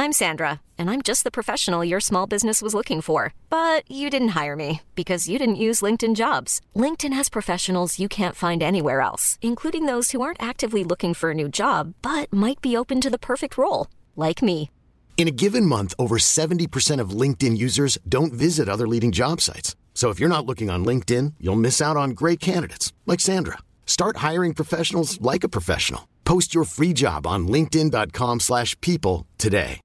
I'm Sandra, and I'm just the professional your small business was looking for. But you didn't hire me because you didn't use LinkedIn Jobs. LinkedIn has professionals you can't find anywhere else, including those who aren't actively looking for a new job, but might be open to the perfect role, like me. In a given month, over 70% of LinkedIn users don't visit other leading job sites. So if you're not looking on LinkedIn, you'll miss out on great candidates like Sandra. Start hiring professionals like a professional. Post your free job on linkedin.com/people today.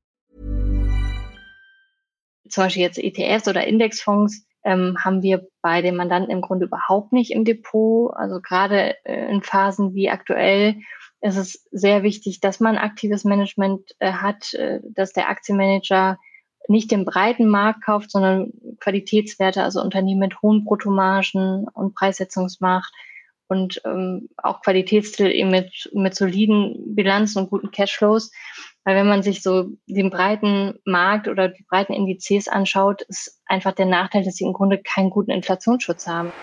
Zum Beispiel jetzt ETFs oder Indexfonds haben wir bei den Mandanten im Grunde überhaupt nicht im Depot. Also gerade in Phasen wie aktuell ist es sehr wichtig, dass man aktives Management hat, dass der Aktienmanager nicht den breiten Markt kauft, sondern Qualitätswerte, also Unternehmen mit hohen Bruttomargen und Preissetzungsmacht und auch Qualitätstitel eben mit soliden Bilanzen und guten Cashflows. Weil wenn man sich so den breiten Markt oder die breiten Indizes anschaut, ist einfach der Nachteil, dass sie im Grunde keinen guten Inflationsschutz haben.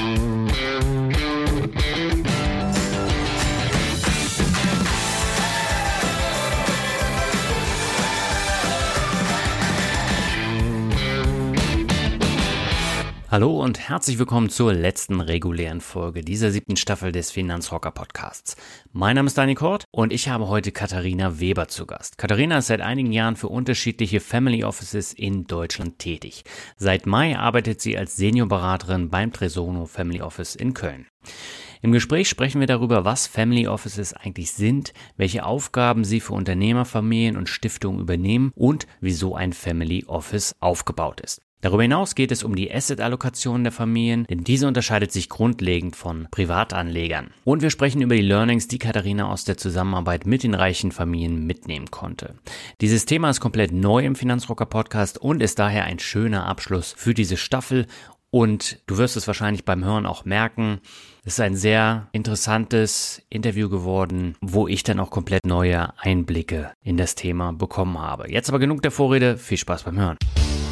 Hallo und herzlich willkommen zur letzten regulären Folge dieser 7. Staffel des Finanzrocker Podcasts. Mein Name ist Daniel Kort und ich habe heute Katharina Weber zu Gast. Katharina ist seit einigen Jahren für unterschiedliche Family Offices in Deutschland tätig. Seit Mai arbeitet sie als Seniorberaterin beim Tresono Family Office in Köln. Im Gespräch sprechen wir darüber, was Family Offices eigentlich sind, welche Aufgaben sie für Unternehmerfamilien und Stiftungen übernehmen und wieso ein Family Office aufgebaut ist. Darüber hinaus geht es um die Asset-Allokation der Familien, denn diese unterscheidet sich grundlegend von Privatanlegern. Und wir sprechen über die Learnings, die Katharina aus der Zusammenarbeit mit den reichen Familien mitnehmen konnte. Dieses Thema ist komplett neu im Finanzrocker Podcast und ist daher ein schöner Abschluss für diese Staffel. Und du wirst es wahrscheinlich beim Hören auch merken, es ist ein sehr interessantes Interview geworden, wo ich dann auch komplett neue Einblicke in das Thema bekommen habe. Jetzt aber genug der Vorrede, viel Spaß beim Hören.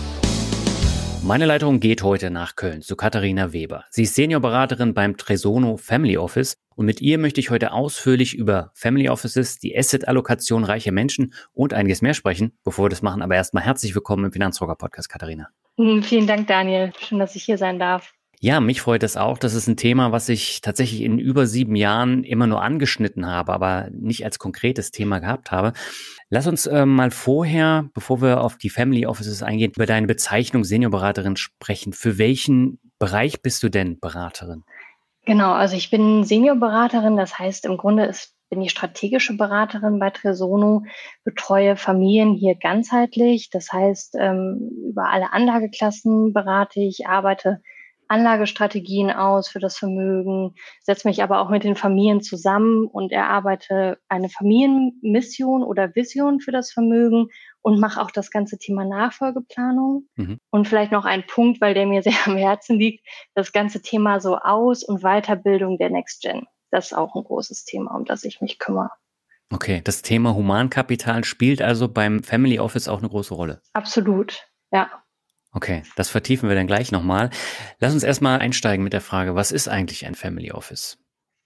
Meine Leitung geht heute nach Köln zu Katharina Weber. Sie ist Seniorberaterin beim Tresono Family Office und mit ihr möchte ich heute ausführlich über Family Offices, die Asset-Allokation reicher Menschen und einiges mehr sprechen. Bevor wir das machen, aber erstmal herzlich willkommen im Finanzrocker Podcast, Katharina. Vielen Dank, Daniel. Schön, dass ich hier sein darf. Ja, mich freut es auch. Das ist ein Thema, was ich tatsächlich in über 7 Jahren immer nur angeschnitten habe, aber nicht als konkretes Thema gehabt habe. Lass uns mal vorher, bevor wir auf die Family Offices eingehen, über deine Bezeichnung Seniorberaterin sprechen. Für welchen Bereich bist du denn Beraterin? Genau, also ich bin Seniorberaterin, das heißt im Grunde bin ich strategische Beraterin bei Tresono, betreue Familien hier ganzheitlich, das heißt über alle Anlageklassen berate ich, arbeite Anlagestrategien aus für das Vermögen, setze mich aber auch mit den Familien zusammen und erarbeite eine Familienmission oder Vision für das Vermögen und mache auch das ganze Thema Nachfolgeplanung. Und vielleicht noch ein Punkt, weil der mir sehr am Herzen liegt, das ganze Thema so Aus- und Weiterbildung der Next Gen. Das ist auch ein großes Thema, um das ich mich kümmere. Okay, das Thema Humankapital spielt also beim Family Office auch eine große Rolle? Absolut, ja. Okay, das vertiefen wir dann gleich nochmal. Lass uns erstmal einsteigen mit der Frage, was ist eigentlich ein Family Office?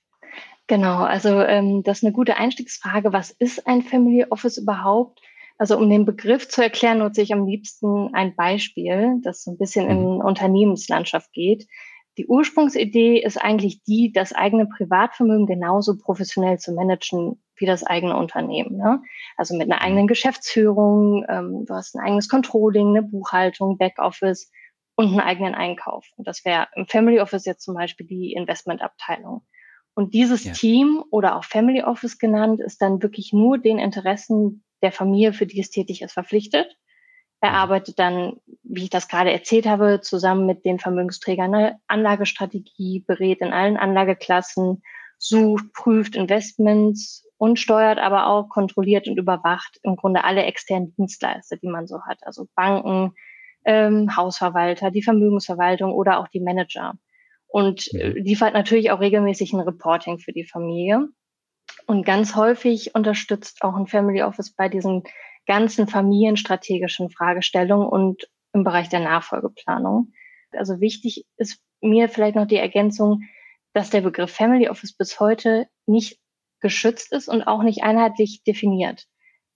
Genau, also das ist eine gute Einstiegsfrage. Was ist ein Family Office überhaupt? Also um den Begriff zu erklären, nutze ich am liebsten ein Beispiel, das so ein bisschen in Unternehmenslandschaft geht. Die Ursprungsidee ist eigentlich die, das eigene Privatvermögen genauso professionell zu managen wie das eigene Unternehmen. Ne? Also mit einer eigenen Geschäftsführung, du hast ein eigenes Controlling, eine Buchhaltung, Backoffice und einen eigenen Einkauf. Und das wäre im Family Office jetzt zum Beispiel die Investmentabteilung. Und dieses Team oder auch Family Office genannt ist dann wirklich nur den Interessen der Familie, für die es tätig ist, verpflichtet. Er arbeitet dann, wie ich das gerade erzählt habe, zusammen mit den Vermögensträgern eine Anlagestrategie, berät in allen Anlageklassen, sucht, prüft Investments und steuert aber auch, kontrolliert und überwacht im Grunde alle externen Dienstleister, die man so hat. Also Banken, Hausverwalter, die Vermögensverwaltung oder auch die Manager. Und liefert natürlich auch regelmäßig ein Reporting für die Familie. Und ganz häufig unterstützt auch ein Family Office bei diesen ganzen familienstrategischen Fragestellungen und im Bereich der Nachfolgeplanung. Also wichtig ist mir vielleicht noch die Ergänzung, dass der Begriff Family Office bis heute nicht geschützt ist und auch nicht einheitlich definiert.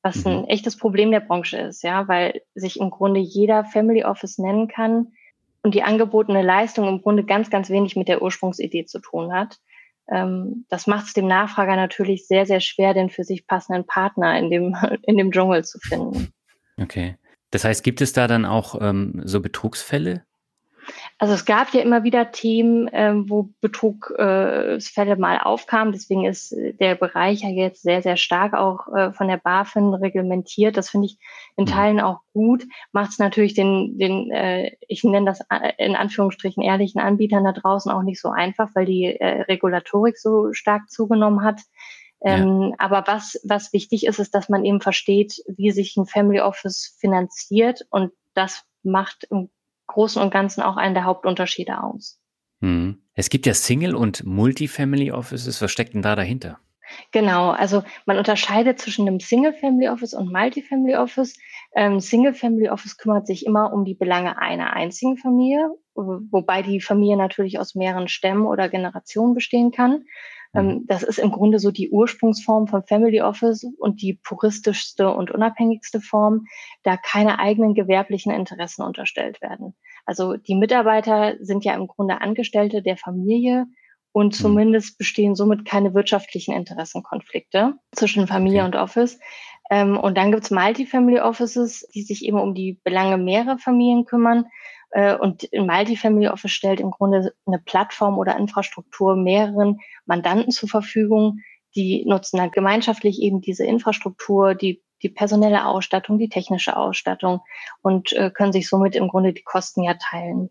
was ein echtes Problem der Branche ist, ja, weil sich im Grunde jeder Family Office nennen kann und die angebotene Leistung im Grunde ganz, ganz wenig mit der Ursprungsidee zu tun hat. Das macht es dem Nachfrager natürlich sehr, sehr schwer, den für sich passenden Partner in dem Dschungel zu finden. Okay. Das heißt, gibt es da dann auch so Betrugsfälle? Also es gab ja immer wieder Themen, wo Betrugsfälle mal aufkamen. Deswegen ist der Bereich ja jetzt sehr, sehr stark auch von der BaFin reglementiert. Das finde ich in Teilen auch gut. Macht es natürlich den ich nenne das in Anführungsstrichen ehrlichen Anbietern da draußen auch nicht so einfach, weil die Regulatorik so stark zugenommen hat. Aber was wichtig ist, ist, dass man eben versteht, wie sich ein Family Office finanziert. Und das macht im Großen und Ganzen auch einen der Hauptunterschiede aus. Es gibt ja Single- und Multifamily Offices. Was steckt denn da dahinter? Genau, also man unterscheidet zwischen einem Single-Family Office und Multifamily Office. Single-Family Office kümmert sich immer um die Belange einer einzigen Familie, wobei die Familie natürlich aus mehreren Stämmen oder Generationen bestehen kann. Das ist im Grunde so die Ursprungsform von Family Office und die puristischste und unabhängigste Form, da keine eigenen gewerblichen Interessen unterstellt werden. Also die Mitarbeiter sind ja im Grunde Angestellte der Familie und zumindest bestehen somit keine wirtschaftlichen Interessenkonflikte zwischen Familie und Office. Und dann gibt's Multifamily Offices, die sich eben um die Belange mehrerer Familien kümmern. Und ein Multifamily Office stellt im Grunde eine Plattform oder Infrastruktur mehreren Mandanten zur Verfügung. Die nutzen dann gemeinschaftlich eben diese Infrastruktur, die personelle Ausstattung, die technische Ausstattung und können sich somit im Grunde die Kosten ja teilen.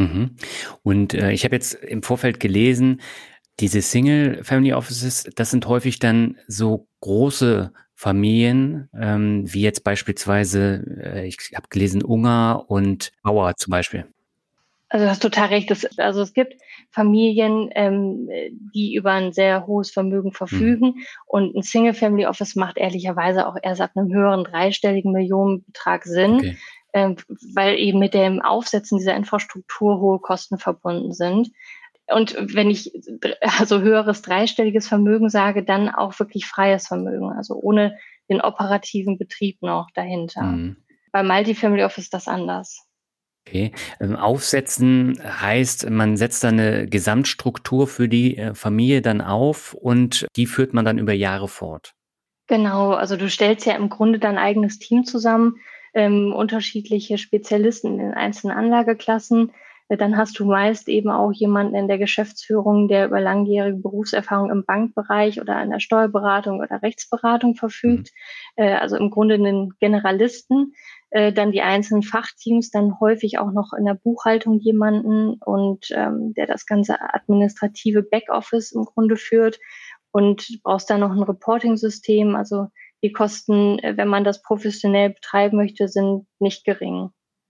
Und ich habe jetzt im Vorfeld gelesen, diese Single-Family Offices, das sind häufig dann so große Familien, wie jetzt beispielsweise, ich habe gelesen, Unger und Bauer zum Beispiel. Also du hast total recht. Es gibt Familien, die über ein sehr hohes Vermögen verfügen und ein Single-Family-Office macht ehrlicherweise auch erst ab einem höheren dreistelligen Millionenbetrag Sinn, weil eben mit dem Aufsetzen dieser Infrastruktur hohe Kosten verbunden sind. Und wenn ich also höheres dreistelliges Vermögen sage, dann auch wirklich freies Vermögen, also ohne den operativen Betrieb noch dahinter. Bei Multifamily Office ist das anders. Okay. Aufsetzen heißt, man setzt da eine Gesamtstruktur für die Familie dann auf und die führt man dann über Jahre fort. Genau, also du stellst ja im Grunde dein eigenes Team zusammen, unterschiedliche Spezialisten in den einzelnen Anlageklassen. Dann hast du meist eben auch jemanden in der Geschäftsführung, der über langjährige Berufserfahrung im Bankbereich oder in der Steuerberatung oder Rechtsberatung verfügt. Also im Grunde einen Generalisten. Dann die einzelnen Fachteams, dann häufig auch noch in der Buchhaltung jemanden und der das ganze administrative Backoffice im Grunde führt. Und du brauchst dann noch ein Reporting-System. Also die Kosten, wenn man das professionell betreiben möchte, sind nicht gering.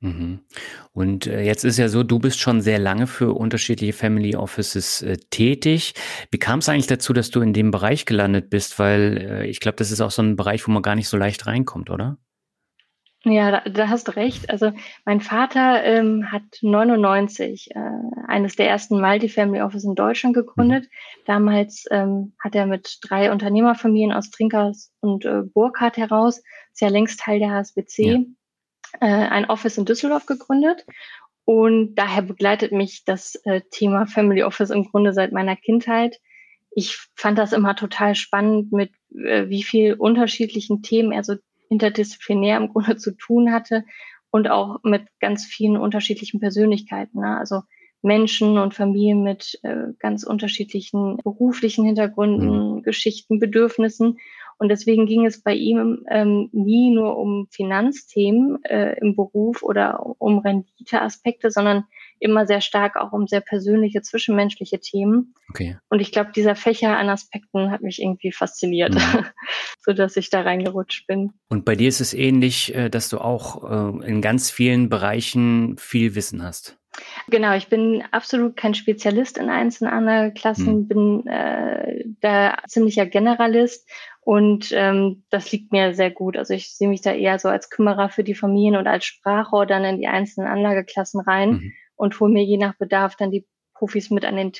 Und jetzt ist ja so, du bist schon sehr lange für unterschiedliche Family Offices tätig. Wie kam es eigentlich dazu, dass du in dem Bereich gelandet bist? Weil ich glaube, das ist auch so ein Bereich, wo man gar nicht so leicht reinkommt, oder? Ja, da hast du recht. Also mein Vater hat 99 eines der ersten Multifamily Office in Deutschland gegründet. Damals hat er mit 3 Unternehmerfamilien aus Trinkhaus und Burkhardt heraus, ist ja längst Teil der HSBC, ein Office in Düsseldorf gegründet. Und daher begleitet mich das Thema Family Office im Grunde seit meiner Kindheit. Ich fand das immer total spannend, mit wie viel unterschiedlichen Themen er so interdisziplinär im Grunde zu tun hatte und auch mit ganz vielen unterschiedlichen Persönlichkeiten. Ne? Also Menschen und Familien mit ganz unterschiedlichen beruflichen Hintergründen, Geschichten, Bedürfnissen. Und deswegen ging es bei ihm nie nur um Finanzthemen im Beruf oder um Renditeaspekte, sondern immer sehr stark auch um sehr persönliche, zwischenmenschliche Themen. Okay. Und ich glaube, dieser Fächer an Aspekten hat mich irgendwie fasziniert, sodass ich da reingerutscht bin. Und bei dir ist es ähnlich, dass du auch in ganz vielen Bereichen viel Wissen hast. Genau, ich bin absolut kein Spezialist in einzelnen Anlageklassen, bin da ziemlicher Generalist und das liegt mir sehr gut. Also ich sehe mich da eher so als Kümmerer für die Familien und als Sprachrohr dann in die einzelnen Anlageklassen rein und hole mir je nach Bedarf dann die Profis mit an den Tisch,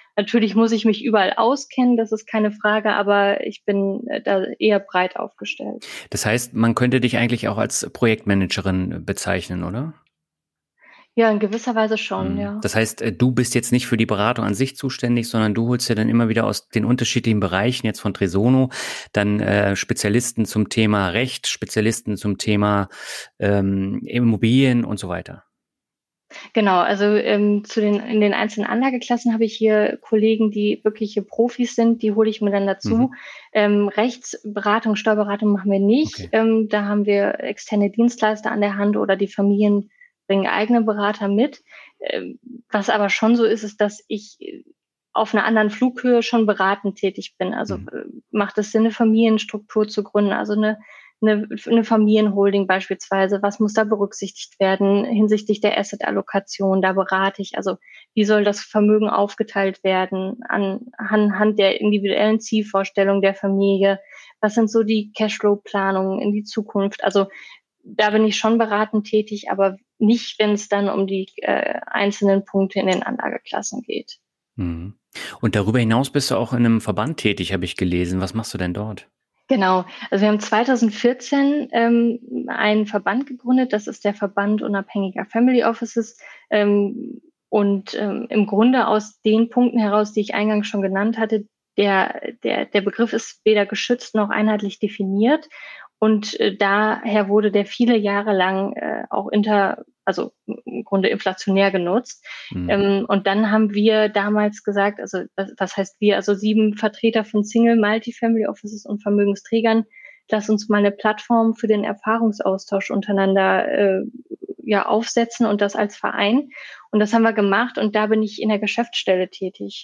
natürlich muss ich mich überall auskennen, das ist keine Frage, aber ich bin da eher breit aufgestellt. Das heißt, man könnte dich eigentlich auch als Projektmanagerin bezeichnen, oder? Ja, in gewisser Weise schon, ja. Das heißt, du bist jetzt nicht für die Beratung an sich zuständig, sondern du holst ja dann immer wieder aus den unterschiedlichen Bereichen, jetzt von Tresono, dann Spezialisten zum Thema Recht, Spezialisten zum Thema Immobilien und so weiter. Genau, also in den einzelnen Anlageklassen habe ich hier Kollegen, die wirkliche Profis sind, die hole ich mir dann dazu. Rechtsberatung, Steuerberatung machen wir nicht. Okay. Da haben wir externe Dienstleister an der Hand oder die Familien bringen eigene Berater mit. Was aber schon so ist, ist, dass ich auf einer anderen Flughöhe schon beratend tätig bin. Also macht es Sinn, eine Familienstruktur zu gründen, also eine Familienholding beispielsweise, was muss da berücksichtigt werden hinsichtlich der Asset-Allokation, da berate ich, also wie soll das Vermögen aufgeteilt werden anhand der individuellen Zielvorstellung der Familie, was sind so die Cashflow-Planungen in die Zukunft, also da bin ich schon beratend tätig, aber nicht, wenn es dann um die einzelnen Punkte in den Anlageklassen geht. Und darüber hinaus bist du auch in einem Verband tätig, habe ich gelesen. Was machst du denn dort? Genau, also wir haben 2014 einen Verband gegründet, das ist der Verband unabhängiger Family Offices im Grunde aus den Punkten heraus, die ich eingangs schon genannt hatte, der Begriff ist weder geschützt noch einheitlich definiert und daher wurde der viele Jahre lang auch also im Grunde inflationär genutzt. Und dann haben wir damals gesagt, also was heißt wir, also 7 Vertreter von Single, Multifamily Offices und Vermögensträgern, lass uns mal eine Plattform für den Erfahrungsaustausch untereinander aufsetzen und das als Verein. Und das haben wir gemacht und da bin ich in der Geschäftsstelle tätig,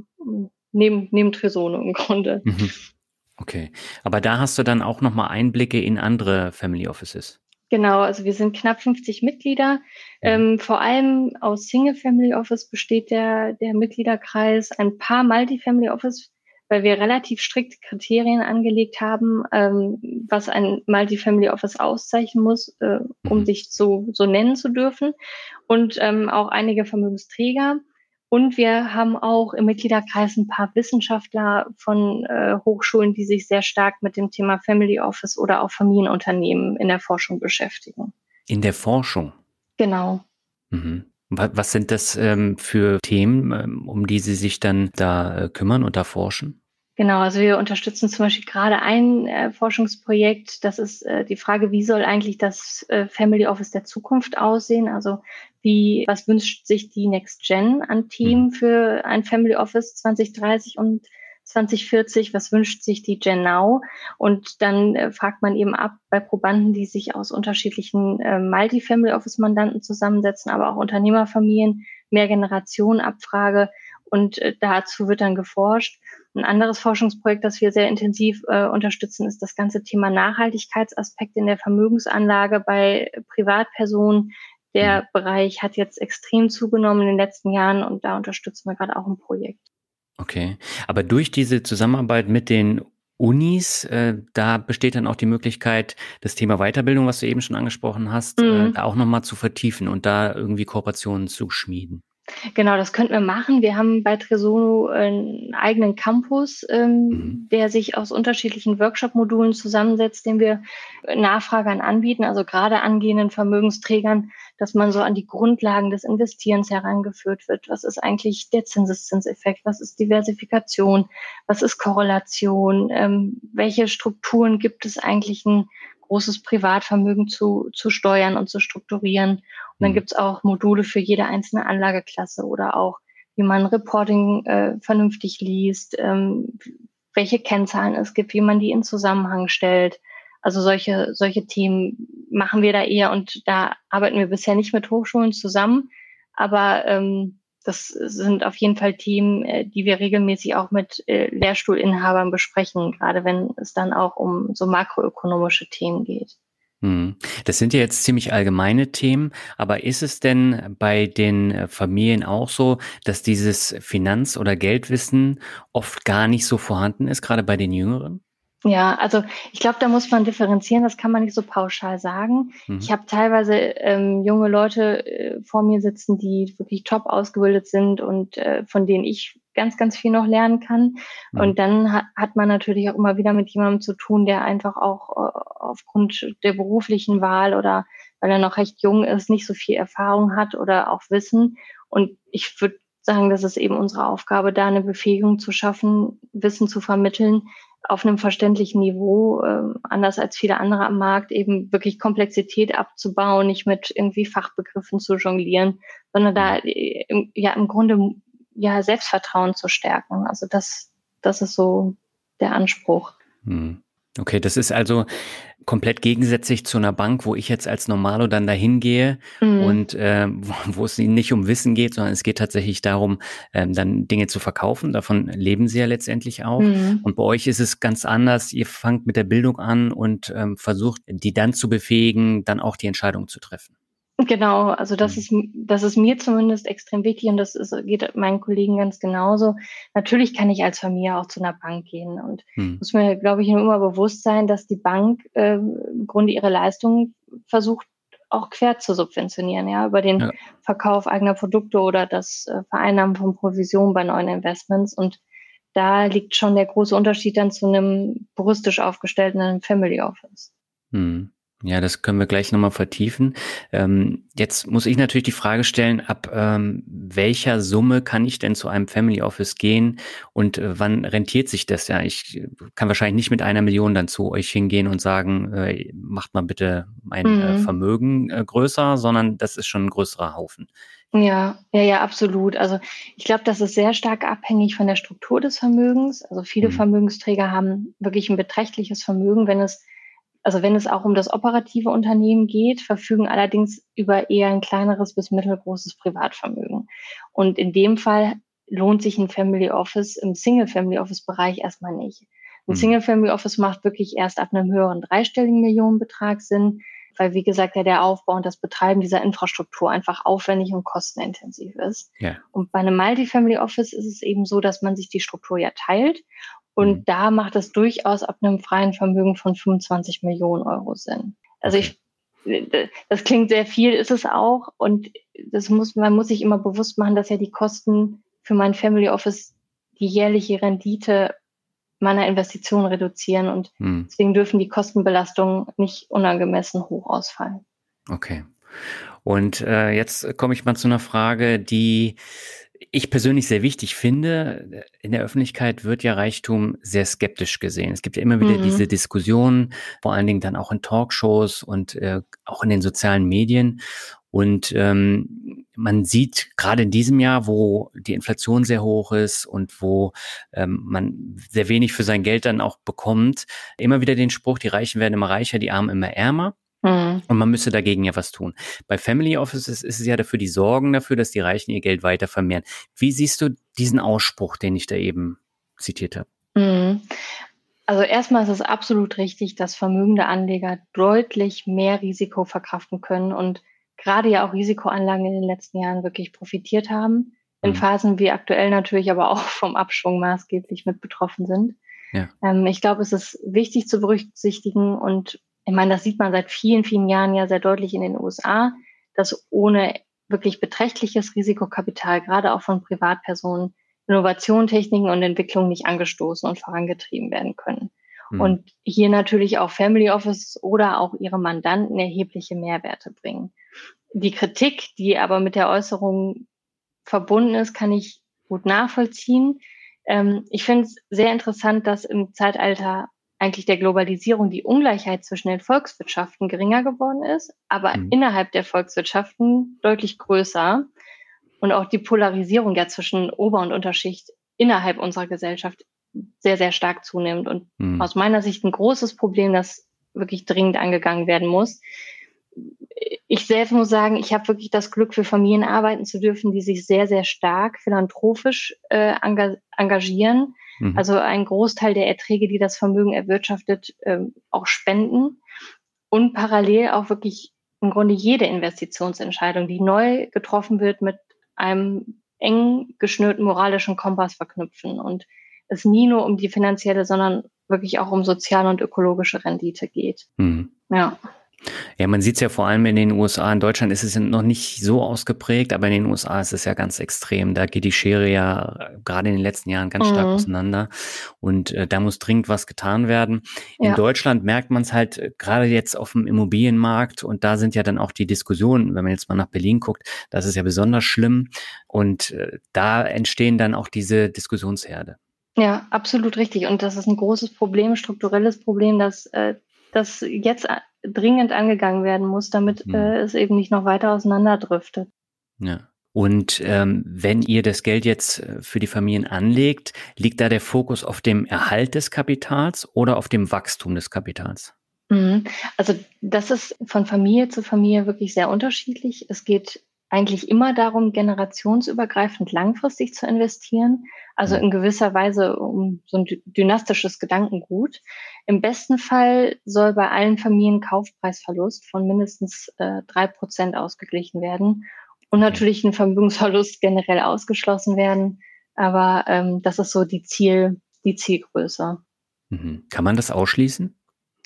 neben Tresono im Grunde. Okay, aber da hast du dann auch nochmal Einblicke in andere Family Offices. Genau, also wir sind knapp 50 Mitglieder. Vor allem aus Single Family Office besteht der Mitgliederkreis, ein paar Multifamily Office, weil wir relativ strikte Kriterien angelegt haben, was ein Multifamily Office auszeichnen muss, um sich so nennen zu dürfen. Und auch einige Vermögensträger. Und wir haben auch im Mitgliederkreis ein paar Wissenschaftler von Hochschulen, die sich sehr stark mit dem Thema Family Office oder auch Familienunternehmen in der Forschung beschäftigen. In der Forschung? Genau. Was sind das für Themen, um die Sie sich dann da kümmern und da forschen? Genau, also wir unterstützen zum Beispiel gerade ein Forschungsprojekt, das ist die Frage, wie soll eigentlich das Family Office der Zukunft aussehen? Also was wünscht sich die Next Gen an Team für ein Family Office 2030 und 2040? Was wünscht sich die Gen Now? Und dann fragt man eben ab bei Probanden, die sich aus unterschiedlichen Multifamily Office Mandanten zusammensetzen, aber auch Unternehmerfamilien, Mehrgenerationenabfrage und dazu wird dann geforscht. Ein anderes Forschungsprojekt, das wir sehr intensiv unterstützen, ist das ganze Thema Nachhaltigkeitsaspekte in der Vermögensanlage bei Privatpersonen. Der Bereich hat jetzt extrem zugenommen in den letzten Jahren und da unterstützen wir gerade auch ein Projekt. Okay, aber durch diese Zusammenarbeit mit den Unis, da besteht dann auch die Möglichkeit, das Thema Weiterbildung, was du eben schon angesprochen hast, da auch nochmal zu vertiefen und da irgendwie Kooperationen zu schmieden. Genau, das könnten wir machen. Wir haben bei Tresono einen eigenen Campus, der sich aus unterschiedlichen Workshop-Modulen zusammensetzt, den wir Nachfragern anbieten, also gerade angehenden Vermögensträgern, dass man so an die Grundlagen des Investierens herangeführt wird. Was ist eigentlich der Zinseszinseffekt? Was ist Diversifikation? Was ist Korrelation? Welche Strukturen gibt es eigentlich, ein großes Privatvermögen zu steuern und zu strukturieren? Und dann gibt es auch Module für jede einzelne Anlageklasse oder auch, wie man Reporting vernünftig liest, welche Kennzahlen es gibt, wie man die in Zusammenhang stellt. Also solche Themen machen wir da eher und da arbeiten wir bisher nicht mit Hochschulen zusammen, aber das sind auf jeden Fall Themen, die wir regelmäßig auch mit Lehrstuhlinhabern besprechen, gerade wenn es dann auch um so makroökonomische Themen geht. Das sind ja jetzt ziemlich allgemeine Themen, aber ist es denn bei den Familien auch so, dass dieses Finanz- oder Geldwissen oft gar nicht so vorhanden ist, gerade bei den Jüngeren? Ja, also ich glaube, da muss man differenzieren, das kann man nicht so pauschal sagen. Ich habe teilweise junge Leute vor mir sitzen, die wirklich top ausgebildet sind und von denen ich ganz, ganz viel noch lernen kann. Und dann hat man natürlich auch immer wieder mit jemandem zu tun, der einfach auch aufgrund der beruflichen Wahl oder weil er noch recht jung ist, nicht so viel Erfahrung hat oder auch Wissen. Und ich würde sagen, das ist eben unsere Aufgabe, da eine Befähigung zu schaffen, Wissen zu vermitteln, auf einem verständlichen Niveau, anders als viele andere am Markt, eben wirklich Komplexität abzubauen, nicht mit irgendwie Fachbegriffen zu jonglieren, sondern da im Grunde Selbstvertrauen zu stärken. Also das ist so der Anspruch. Okay, das ist also komplett gegensätzlich zu einer Bank, wo ich jetzt als Normalo dann dahin gehe und wo es nicht um Wissen geht, sondern es geht tatsächlich darum, dann Dinge zu verkaufen. Davon leben sie ja letztendlich auch. Und bei euch ist es ganz anders. Ihr fangt mit der Bildung an und versucht, die dann zu befähigen, dann auch die Entscheidung zu treffen. Genau, also das ist mir zumindest extrem wichtig und geht meinen Kollegen ganz genauso. Natürlich kann ich als Familie auch zu einer Bank gehen und muss mir, glaube ich, immer bewusst sein, dass die Bank im Grunde ihre Leistungen versucht auch quer zu subventionieren, ja, über den Verkauf eigener Produkte oder das Vereinnahmen von Provisionen bei neuen Investments. Und da liegt schon der große Unterschied dann zu einem puristisch aufgestellten Family Office. Ja, das können wir gleich nochmal vertiefen. Jetzt muss ich natürlich die Frage stellen, ab welcher Summe kann ich denn zu einem Family Office gehen und wann rentiert sich das? Ja, ich kann wahrscheinlich nicht mit 1 Million dann zu euch hingehen und sagen, macht mal bitte mein Vermögen größer, sondern das ist schon ein größerer Haufen. Ja, absolut. Also ich glaube, das ist sehr stark abhängig von der Struktur des Vermögens. Also viele Vermögensträger haben wirklich ein beträchtliches Vermögen, wenn es auch um das operative Unternehmen geht, verfügen allerdings über eher ein kleineres bis mittelgroßes Privatvermögen. Und in dem Fall lohnt sich ein Family Office im Single-Family-Office-Bereich erstmal nicht. Ein Single-Family-Office macht wirklich erst ab einem höheren dreistelligen Millionenbetrag Sinn, weil, wie gesagt, ja der Aufbau und das Betreiben dieser Infrastruktur einfach aufwendig und kostenintensiv ist. Ja. Und bei einem Multifamily-Office ist es eben so, dass man sich die Struktur ja teilt. Und da macht es durchaus ab einem freien Vermögen von 25 Millionen Euro Sinn. Also das klingt sehr viel, ist es auch. Und man muss sich immer bewusst machen, dass ja die Kosten für mein Family Office die jährliche Rendite meiner Investition reduzieren. Und deswegen dürfen die Kostenbelastungen nicht unangemessen hoch ausfallen. Okay. Und jetzt komme ich mal zu einer Frage, die ich persönlich sehr wichtig finde. In der Öffentlichkeit wird ja Reichtum sehr skeptisch gesehen. Es gibt ja immer wieder diese Diskussionen, vor allen Dingen dann auch in Talkshows und auch in den sozialen Medien. Und man sieht gerade in diesem Jahr, wo die Inflation sehr hoch ist und wo man sehr wenig für sein Geld dann auch bekommt, immer wieder den Spruch, die Reichen werden immer reicher, die Armen immer ärmer. Und man müsste dagegen ja was tun. Bei Family Offices ist es ja die sorgen dafür, dass die Reichen ihr Geld weiter vermehren. Wie siehst du diesen Ausspruch, den ich da eben zitiert habe? Also erstmal ist es absolut richtig, dass vermögende Anleger deutlich mehr Risiko verkraften können und gerade ja auch Risikoanlagen in den letzten Jahren wirklich profitiert haben. In Phasen wie aktuell natürlich aber auch vom Abschwung maßgeblich mit betroffen sind. Ja. Ich glaube, es ist wichtig zu berücksichtigen und ich meine, das sieht man seit vielen, vielen Jahren ja sehr deutlich in den USA, dass ohne wirklich beträchtliches Risikokapital, gerade auch von Privatpersonen, Innovation, Techniken und Entwicklung nicht angestoßen und vorangetrieben werden können. Und hier natürlich auch Family Office oder auch ihre Mandanten erhebliche Mehrwerte bringen. Die Kritik, die aber mit der Äußerung verbunden ist, kann ich gut nachvollziehen. Ich finde es sehr interessant, dass im Zeitalter eigentlich der Globalisierung die Ungleichheit zwischen den Volkswirtschaften geringer geworden ist, aber innerhalb der Volkswirtschaften deutlich größer und auch die Polarisierung ja zwischen Ober- und Unterschicht innerhalb unserer Gesellschaft sehr, sehr stark zunimmt und aus meiner Sicht ein großes Problem, das wirklich dringend angegangen werden muss. Ich selbst muss sagen, ich habe wirklich das Glück, für Familien arbeiten zu dürfen, die sich sehr, sehr stark philanthropisch engagieren. Also ein Großteil der Erträge, die das Vermögen erwirtschaftet, auch spenden und parallel auch wirklich im Grunde jede Investitionsentscheidung, die neu getroffen wird, mit einem eng geschnürten moralischen Kompass verknüpfen und es nie nur um die finanzielle, sondern wirklich auch um soziale und ökologische Rendite geht. Ja. Ja, man sieht es ja vor allem in den USA. In Deutschland ist es noch nicht so ausgeprägt, aber in den USA ist es ja ganz extrem. Da geht die Schere ja gerade in den letzten Jahren ganz stark auseinander. Und da muss dringend was getan werden. In Deutschland merkt man es halt gerade jetzt auf dem Immobilienmarkt. Und da sind ja dann auch die Diskussionen, wenn man jetzt mal nach Berlin guckt, das ist ja besonders schlimm. Und da entstehen dann auch diese Diskussionsherde. Ja, absolut richtig. Und das ist ein großes Problem, strukturelles Problem, das jetzt dringend angegangen werden muss, damit es eben nicht noch weiter auseinanderdriftet. Ja. Und wenn ihr das Geld jetzt für die Familien anlegt, liegt da der Fokus auf dem Erhalt des Kapitals oder auf dem Wachstum des Kapitals? Also das ist von Familie zu Familie wirklich sehr unterschiedlich. Es geht eigentlich immer darum, generationsübergreifend langfristig zu investieren, also in gewisser Weise um so ein dynastisches Gedankengut. Im besten Fall soll bei allen Familien Kaufpreisverlust von mindestens 3% ausgeglichen werden und natürlich ein Vermögensverlust generell ausgeschlossen werden. Aber das ist so die Zielgröße. Kann man das ausschließen?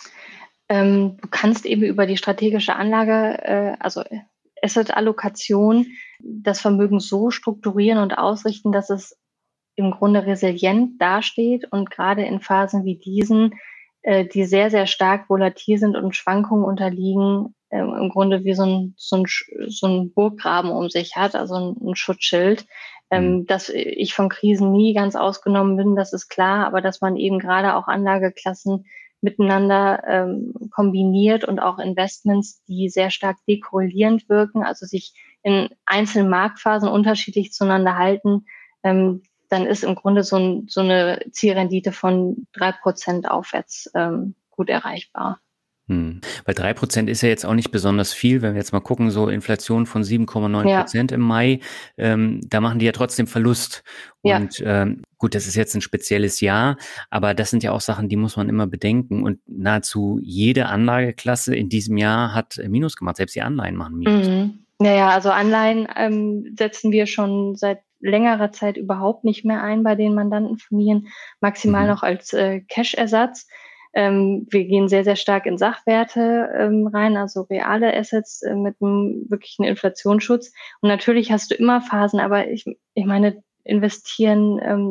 Du kannst eben über die strategische Anlage, also Asset-Allokation, das Vermögen so strukturieren und ausrichten, dass es im Grunde resilient dasteht und gerade in Phasen wie diesen, die sehr, sehr stark volatil sind und Schwankungen unterliegen, im Grunde wie so ein Burggraben um sich hat, also ein Schutzschild, dass ich von Krisen nie ganz ausgenommen bin, das ist klar, aber dass man eben gerade auch Anlageklassen miteinander kombiniert und auch Investments, die sehr stark dekorrelierend wirken, also sich in einzelnen Marktphasen unterschiedlich zueinander halten, dann ist im Grunde so eine Zielrendite von 3% aufwärts gut erreichbar. Weil 3% ist ja jetzt auch nicht besonders viel, wenn wir jetzt mal gucken, so Inflation von 7,9% im Mai, da machen die ja trotzdem Verlust. Und gut, das ist jetzt ein spezielles Jahr, aber das sind ja auch Sachen, die muss man immer bedenken. Und nahezu jede Anlageklasse in diesem Jahr hat Minus gemacht, selbst die Anleihen machen Minus. Naja, also Anleihen setzen wir schon seit längerer Zeit überhaupt nicht mehr ein bei den Mandantenfamilien, maximal noch als Cash-Ersatz. Wir gehen sehr, sehr stark in Sachwerte rein, also reale Assets mit einem wirklichen Inflationsschutz. Und natürlich hast du immer Phasen, aber ich meine, investieren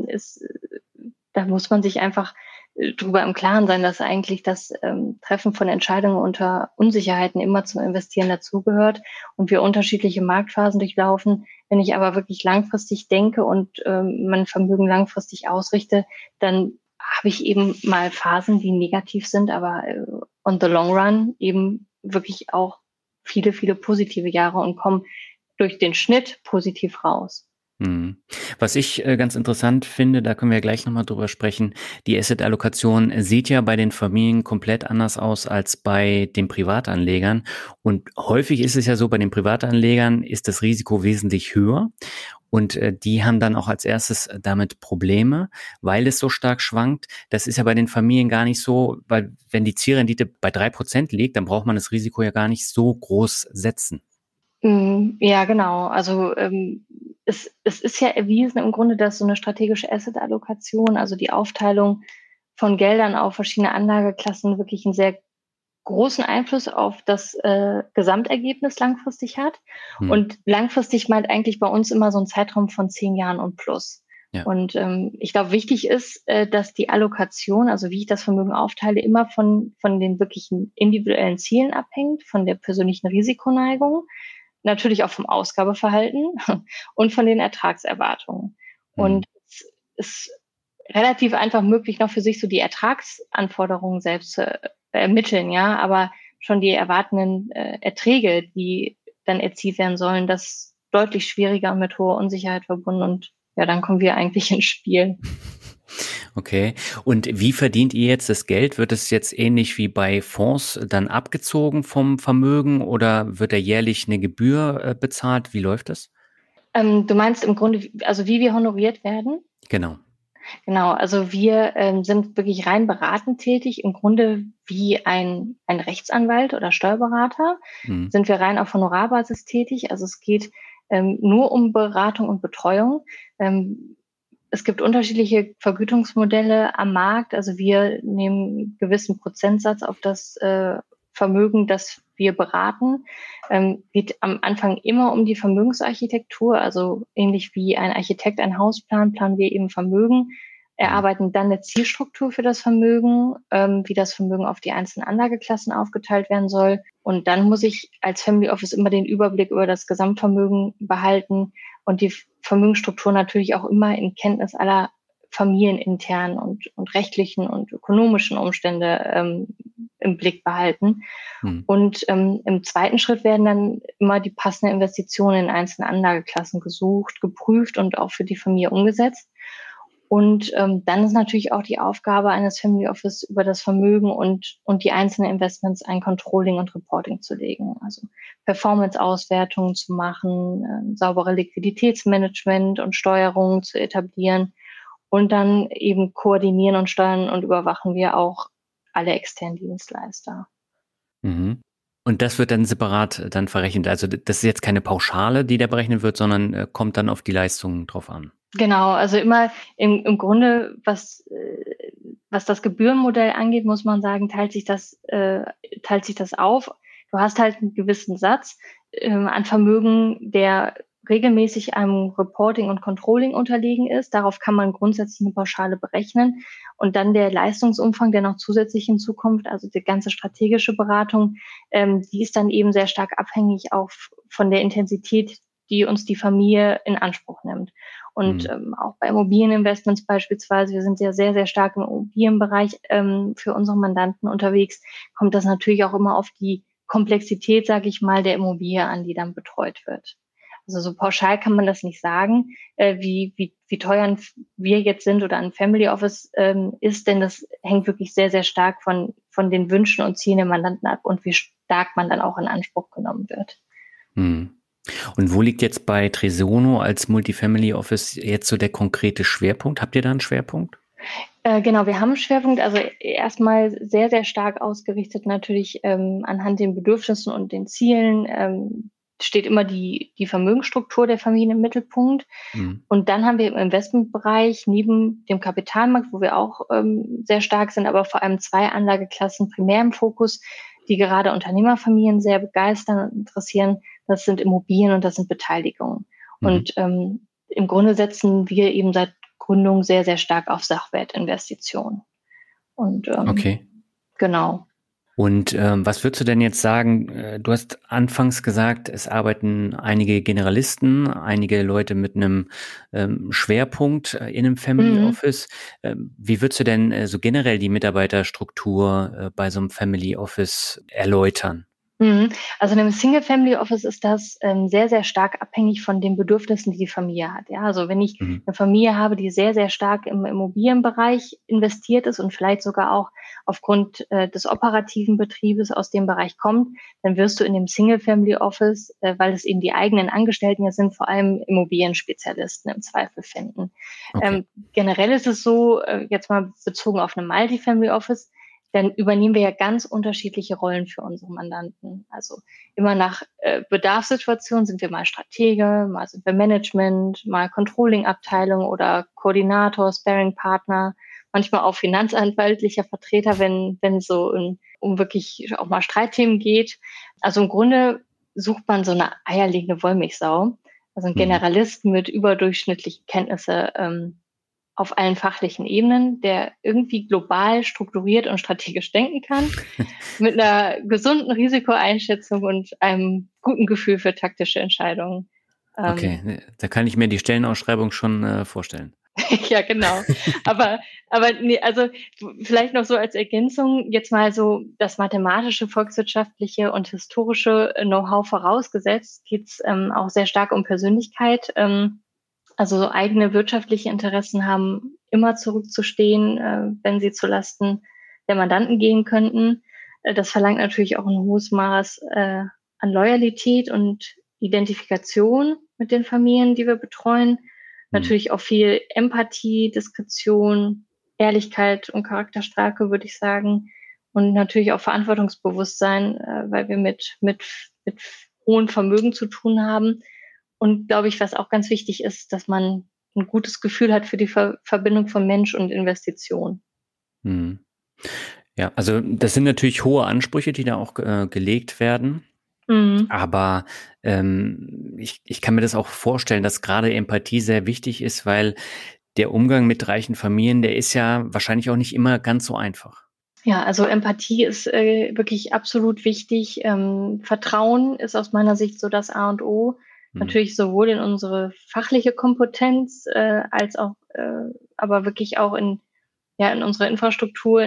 da muss man sich einfach drüber im Klaren sein, dass eigentlich das Treffen von Entscheidungen unter Unsicherheiten immer zum Investieren dazugehört und wir unterschiedliche Marktphasen durchlaufen. Wenn ich aber wirklich langfristig denke und mein Vermögen langfristig ausrichte, dann habe ich eben mal Phasen, die negativ sind, aber on the long run eben wirklich auch viele, viele positive Jahre und kommen durch den Schnitt positiv raus. Was ich ganz interessant finde, da können wir gleich nochmal drüber sprechen, die Asset-Allokation sieht ja bei den Familien komplett anders aus als bei den Privatanlegern. Und häufig ist es ja so, bei den Privatanlegern ist das Risiko wesentlich höher. Und die haben dann auch als erstes damit Probleme, weil es so stark schwankt. Das ist ja bei den Familien gar nicht so, weil wenn die Zielrendite bei 3% liegt, dann braucht man das Risiko ja gar nicht so groß setzen. Ja, genau. Also es ist ja erwiesen im Grunde, dass so eine strategische Asset-Allokation, also die Aufteilung von Geldern auf verschiedene Anlageklassen wirklich einen sehr großen Einfluss auf das Gesamtergebnis langfristig hat. Und langfristig meint eigentlich bei uns immer so ein Zeitraum von 10 Jahren und plus. Ja. Und ich glaube, wichtig ist, dass die Allokation, also wie ich das Vermögen aufteile, immer von den wirklichen individuellen Zielen abhängt, von der persönlichen Risikoneigung, natürlich auch vom Ausgabeverhalten und von den Ertragserwartungen. Und es ist relativ einfach möglich, noch für sich so die Ertragsanforderungen selbst zu ermitteln, ja, aber schon die erwartenden Erträge, die dann erzielt werden sollen, das ist deutlich schwieriger und mit hoher Unsicherheit verbunden und ja, dann kommen wir eigentlich ins Spiel. Okay. Und wie verdient ihr jetzt das Geld? Wird es jetzt ähnlich wie bei Fonds dann abgezogen vom Vermögen oder wird da jährlich eine Gebühr bezahlt? Wie läuft das? Du meinst im Grunde, also wie wir honoriert werden? Genau. Genau, also wir sind wirklich rein beratend tätig, im Grunde wie ein Rechtsanwalt oder Steuerberater, sind wir rein auf Honorarbasis tätig. Also es geht nur um Beratung und Betreuung. Es gibt unterschiedliche Vergütungsmodelle am Markt. Also wir nehmen einen gewissen Prozentsatz auf das Vermögen, das wir beraten, geht am Anfang immer um die Vermögensarchitektur, also ähnlich wie ein Architekt einen Hausplan, planen wir eben Vermögen, erarbeiten dann eine Zielstruktur für das Vermögen, wie das Vermögen auf die einzelnen Anlageklassen aufgeteilt werden soll. Und dann muss ich als Family Office immer den Überblick über das Gesamtvermögen behalten und die Vermögensstruktur natürlich auch immer in Kenntnis aller familieninternen und rechtlichen und ökonomischen Umstände im Blick behalten. Und im zweiten Schritt werden dann immer die passenden Investitionen in einzelne Anlageklassen gesucht, geprüft und auch für die Familie umgesetzt. Und dann ist natürlich auch die Aufgabe eines Family Office, über das Vermögen und die einzelnen Investments ein Controlling und Reporting zu legen. Also Performance-Auswertungen zu machen, saubere Liquiditätsmanagement und Steuerung zu etablieren. Und dann eben koordinieren und steuern und überwachen wir auch alle externen Dienstleister. Mhm. Und das wird dann separat dann verrechnet. Also das ist jetzt keine Pauschale, die da berechnet wird, sondern kommt dann auf die Leistungen drauf an. Genau, also immer im Grunde, was das Gebührenmodell angeht, muss man sagen, teilt sich das auf. Du hast halt einen gewissen Satz an Vermögen, der regelmäßig einem Reporting und Controlling unterlegen ist. Darauf kann man grundsätzlich eine Pauschale berechnen. Und dann der Leistungsumfang, der noch zusätzlich hinzukommt, also die ganze strategische Beratung, die ist dann eben sehr stark abhängig auch von der Intensität, die uns die Familie in Anspruch nimmt. Und auch bei Immobilieninvestments beispielsweise, wir sind ja sehr, sehr stark im Immobilienbereich für unsere Mandanten unterwegs, kommt das natürlich auch immer auf die Komplexität, sage ich mal, der Immobilie an, die dann betreut wird. Also so pauschal kann man das nicht sagen, wie teuer wir jetzt sind oder ein Family Office ist, denn das hängt wirklich sehr, sehr stark von den Wünschen und Zielen der Mandanten ab und wie stark man dann auch in Anspruch genommen wird. Und wo liegt jetzt bei Tresono als Multifamily Office jetzt so der konkrete Schwerpunkt? Habt ihr da einen Schwerpunkt? Genau, wir haben einen Schwerpunkt, also erstmal sehr, sehr stark ausgerichtet natürlich anhand den Bedürfnissen und den Zielen, steht immer die Vermögensstruktur der Familien im Mittelpunkt. Und dann haben wir im Investmentbereich neben dem Kapitalmarkt, wo wir auch sehr stark sind, aber vor allem 2 Anlageklassen primär im Fokus, die gerade Unternehmerfamilien sehr begeistern und interessieren. Das sind Immobilien und das sind Beteiligungen. Und im Grunde setzen wir eben seit Gründung sehr, sehr stark auf Sachwertinvestitionen. Und okay. Genau. Und was würdest du denn jetzt sagen? Du hast anfangs gesagt, es arbeiten einige Generalisten, einige Leute mit einem Schwerpunkt in einem Family Office. Wie würdest du denn so generell die Mitarbeiterstruktur bei so einem Family Office erläutern? Also in einem Single-Family-Office ist das sehr, sehr stark abhängig von den Bedürfnissen, die die Familie hat. Ja, also wenn ich eine Familie habe, die sehr, sehr stark im Immobilienbereich investiert ist und vielleicht sogar auch aufgrund des operativen Betriebes aus dem Bereich kommt, dann wirst du in dem Single-Family-Office, weil es eben die eigenen Angestellten ja sind, vor allem Immobilienspezialisten im Zweifel finden. Okay. Generell ist es so, jetzt mal bezogen auf eine Multifamily-Office, dann übernehmen wir ja ganz unterschiedliche Rollen für unsere Mandanten. Also immer nach Bedarfssituation sind wir mal Stratege, mal sind wir Management, mal Controlling-Abteilung oder Koordinator, Sparring-Partner, manchmal auch finanzanwaltlicher Vertreter, wenn es so um wirklich auch mal Streitthemen geht. Also im Grunde sucht man so eine eierlegende Wollmilchsau, also ein Generalist mit überdurchschnittlichen Kenntnisse auf allen fachlichen Ebenen, der irgendwie global strukturiert und strategisch denken kann, mit einer gesunden Risikoeinschätzung und einem guten Gefühl für taktische Entscheidungen. Okay, da kann ich mir die Stellenausschreibung schon vorstellen. Ja, genau. Aber nee, also vielleicht noch so als Ergänzung jetzt mal so das mathematische, volkswirtschaftliche und historische Know-how vorausgesetzt, geht's auch sehr stark um Persönlichkeit. Also so eigene wirtschaftliche Interessen haben immer zurückzustehen, wenn sie zulasten der Mandanten gehen könnten. Das verlangt natürlich auch ein hohes Maß an Loyalität und Identifikation mit den Familien, die wir betreuen. Natürlich auch viel Empathie, Diskretion, Ehrlichkeit und Charakterstärke, würde ich sagen. Und natürlich auch Verantwortungsbewusstsein, weil wir mit hohem Vermögen zu tun haben. Und glaube ich, was auch ganz wichtig ist, dass man ein gutes Gefühl hat für die Verbindung von Mensch und Investition. Ja, also das sind natürlich hohe Ansprüche, die da auch gelegt werden. Mhm. Aber ich kann mir das auch vorstellen, dass gerade Empathie sehr wichtig ist, weil der Umgang mit reichen Familien, der ist ja wahrscheinlich auch nicht immer ganz so einfach. Ja, also Empathie ist wirklich absolut wichtig. Vertrauen ist aus meiner Sicht so das A und O. Hm. Natürlich sowohl in unsere fachliche Kompetenz als auch, aber wirklich auch in unsere Infrastruktur,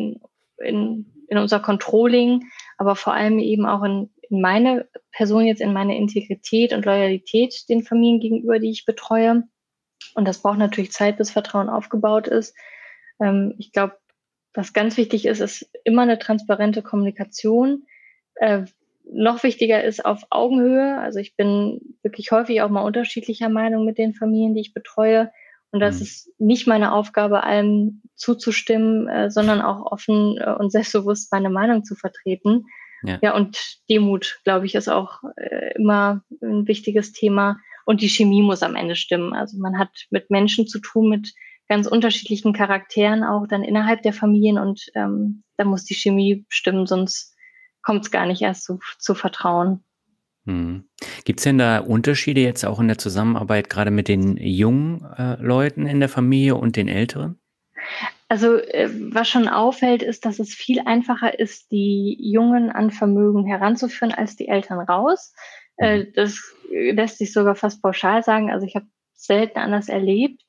in unser Controlling, aber vor allem eben auch in meine Person jetzt, in meine Integrität und Loyalität den Familien gegenüber, die ich betreue. Und das braucht natürlich Zeit, bis Vertrauen aufgebaut ist. Ich glaube, was ganz wichtig ist, ist immer eine transparente Kommunikation. Äh, Noch wichtiger ist auf Augenhöhe. Also ich bin wirklich häufig auch mal unterschiedlicher Meinung mit den Familien, die ich betreue. Und das ist nicht meine Aufgabe, allem zuzustimmen, sondern auch offen und selbstbewusst meine Meinung zu vertreten. Ja. Ja, und Demut, glaube ich, ist auch immer ein wichtiges Thema. Und die Chemie muss am Ende stimmen. Also man hat mit Menschen zu tun, mit ganz unterschiedlichen Charakteren auch dann innerhalb der Familien und da muss die Chemie stimmen, sonst kommt es gar nicht erst zu Vertrauen. Gibt es denn da Unterschiede jetzt auch in der Zusammenarbeit gerade mit den jungen Leuten in der Familie und den Älteren? Also was schon auffällt, ist, dass es viel einfacher ist, die Jungen an Vermögen heranzuführen, als die Eltern raus. Das lässt sich sogar fast pauschal sagen. Also ich habe selten anders erlebt.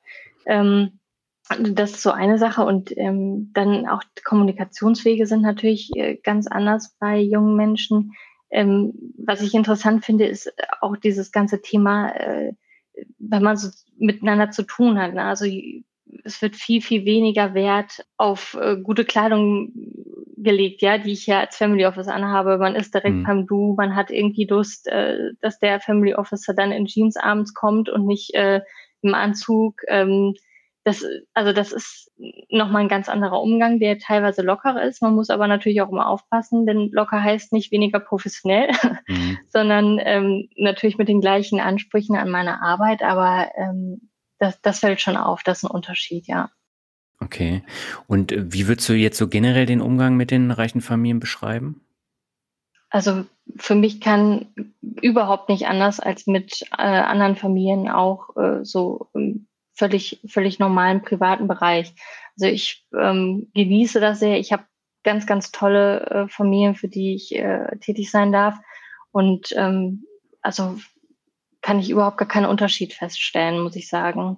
Das ist so eine Sache. Und dann auch Kommunikationswege sind natürlich ganz anders bei jungen Menschen. Was ich interessant finde, ist auch dieses ganze Thema, wenn man so miteinander zu tun hat. Ne? Also es wird viel, viel weniger Wert auf gute Kleidung gelegt, ja, die ich ja als Family Officer anhabe. Man ist direkt beim Du, man hat irgendwie Lust, dass der Family Officer dann in Jeans abends kommt und nicht im Anzug. Das ist nochmal ein ganz anderer Umgang, der teilweise lockerer ist. Man muss aber natürlich auch immer aufpassen, denn locker heißt nicht weniger professionell, sondern natürlich mit den gleichen Ansprüchen an meine Arbeit, aber das fällt schon auf, das ist ein Unterschied, ja. Okay. Und wie würdest du jetzt so generell den Umgang mit den reichen Familien beschreiben? Also für mich kann überhaupt nicht anders als mit anderen Familien auch so im völlig normalen privaten Bereich. Also ich genieße das sehr. Ich habe ganz, ganz tolle Familien, für die ich tätig sein darf. Und also kann ich überhaupt gar keinen Unterschied feststellen, muss ich sagen.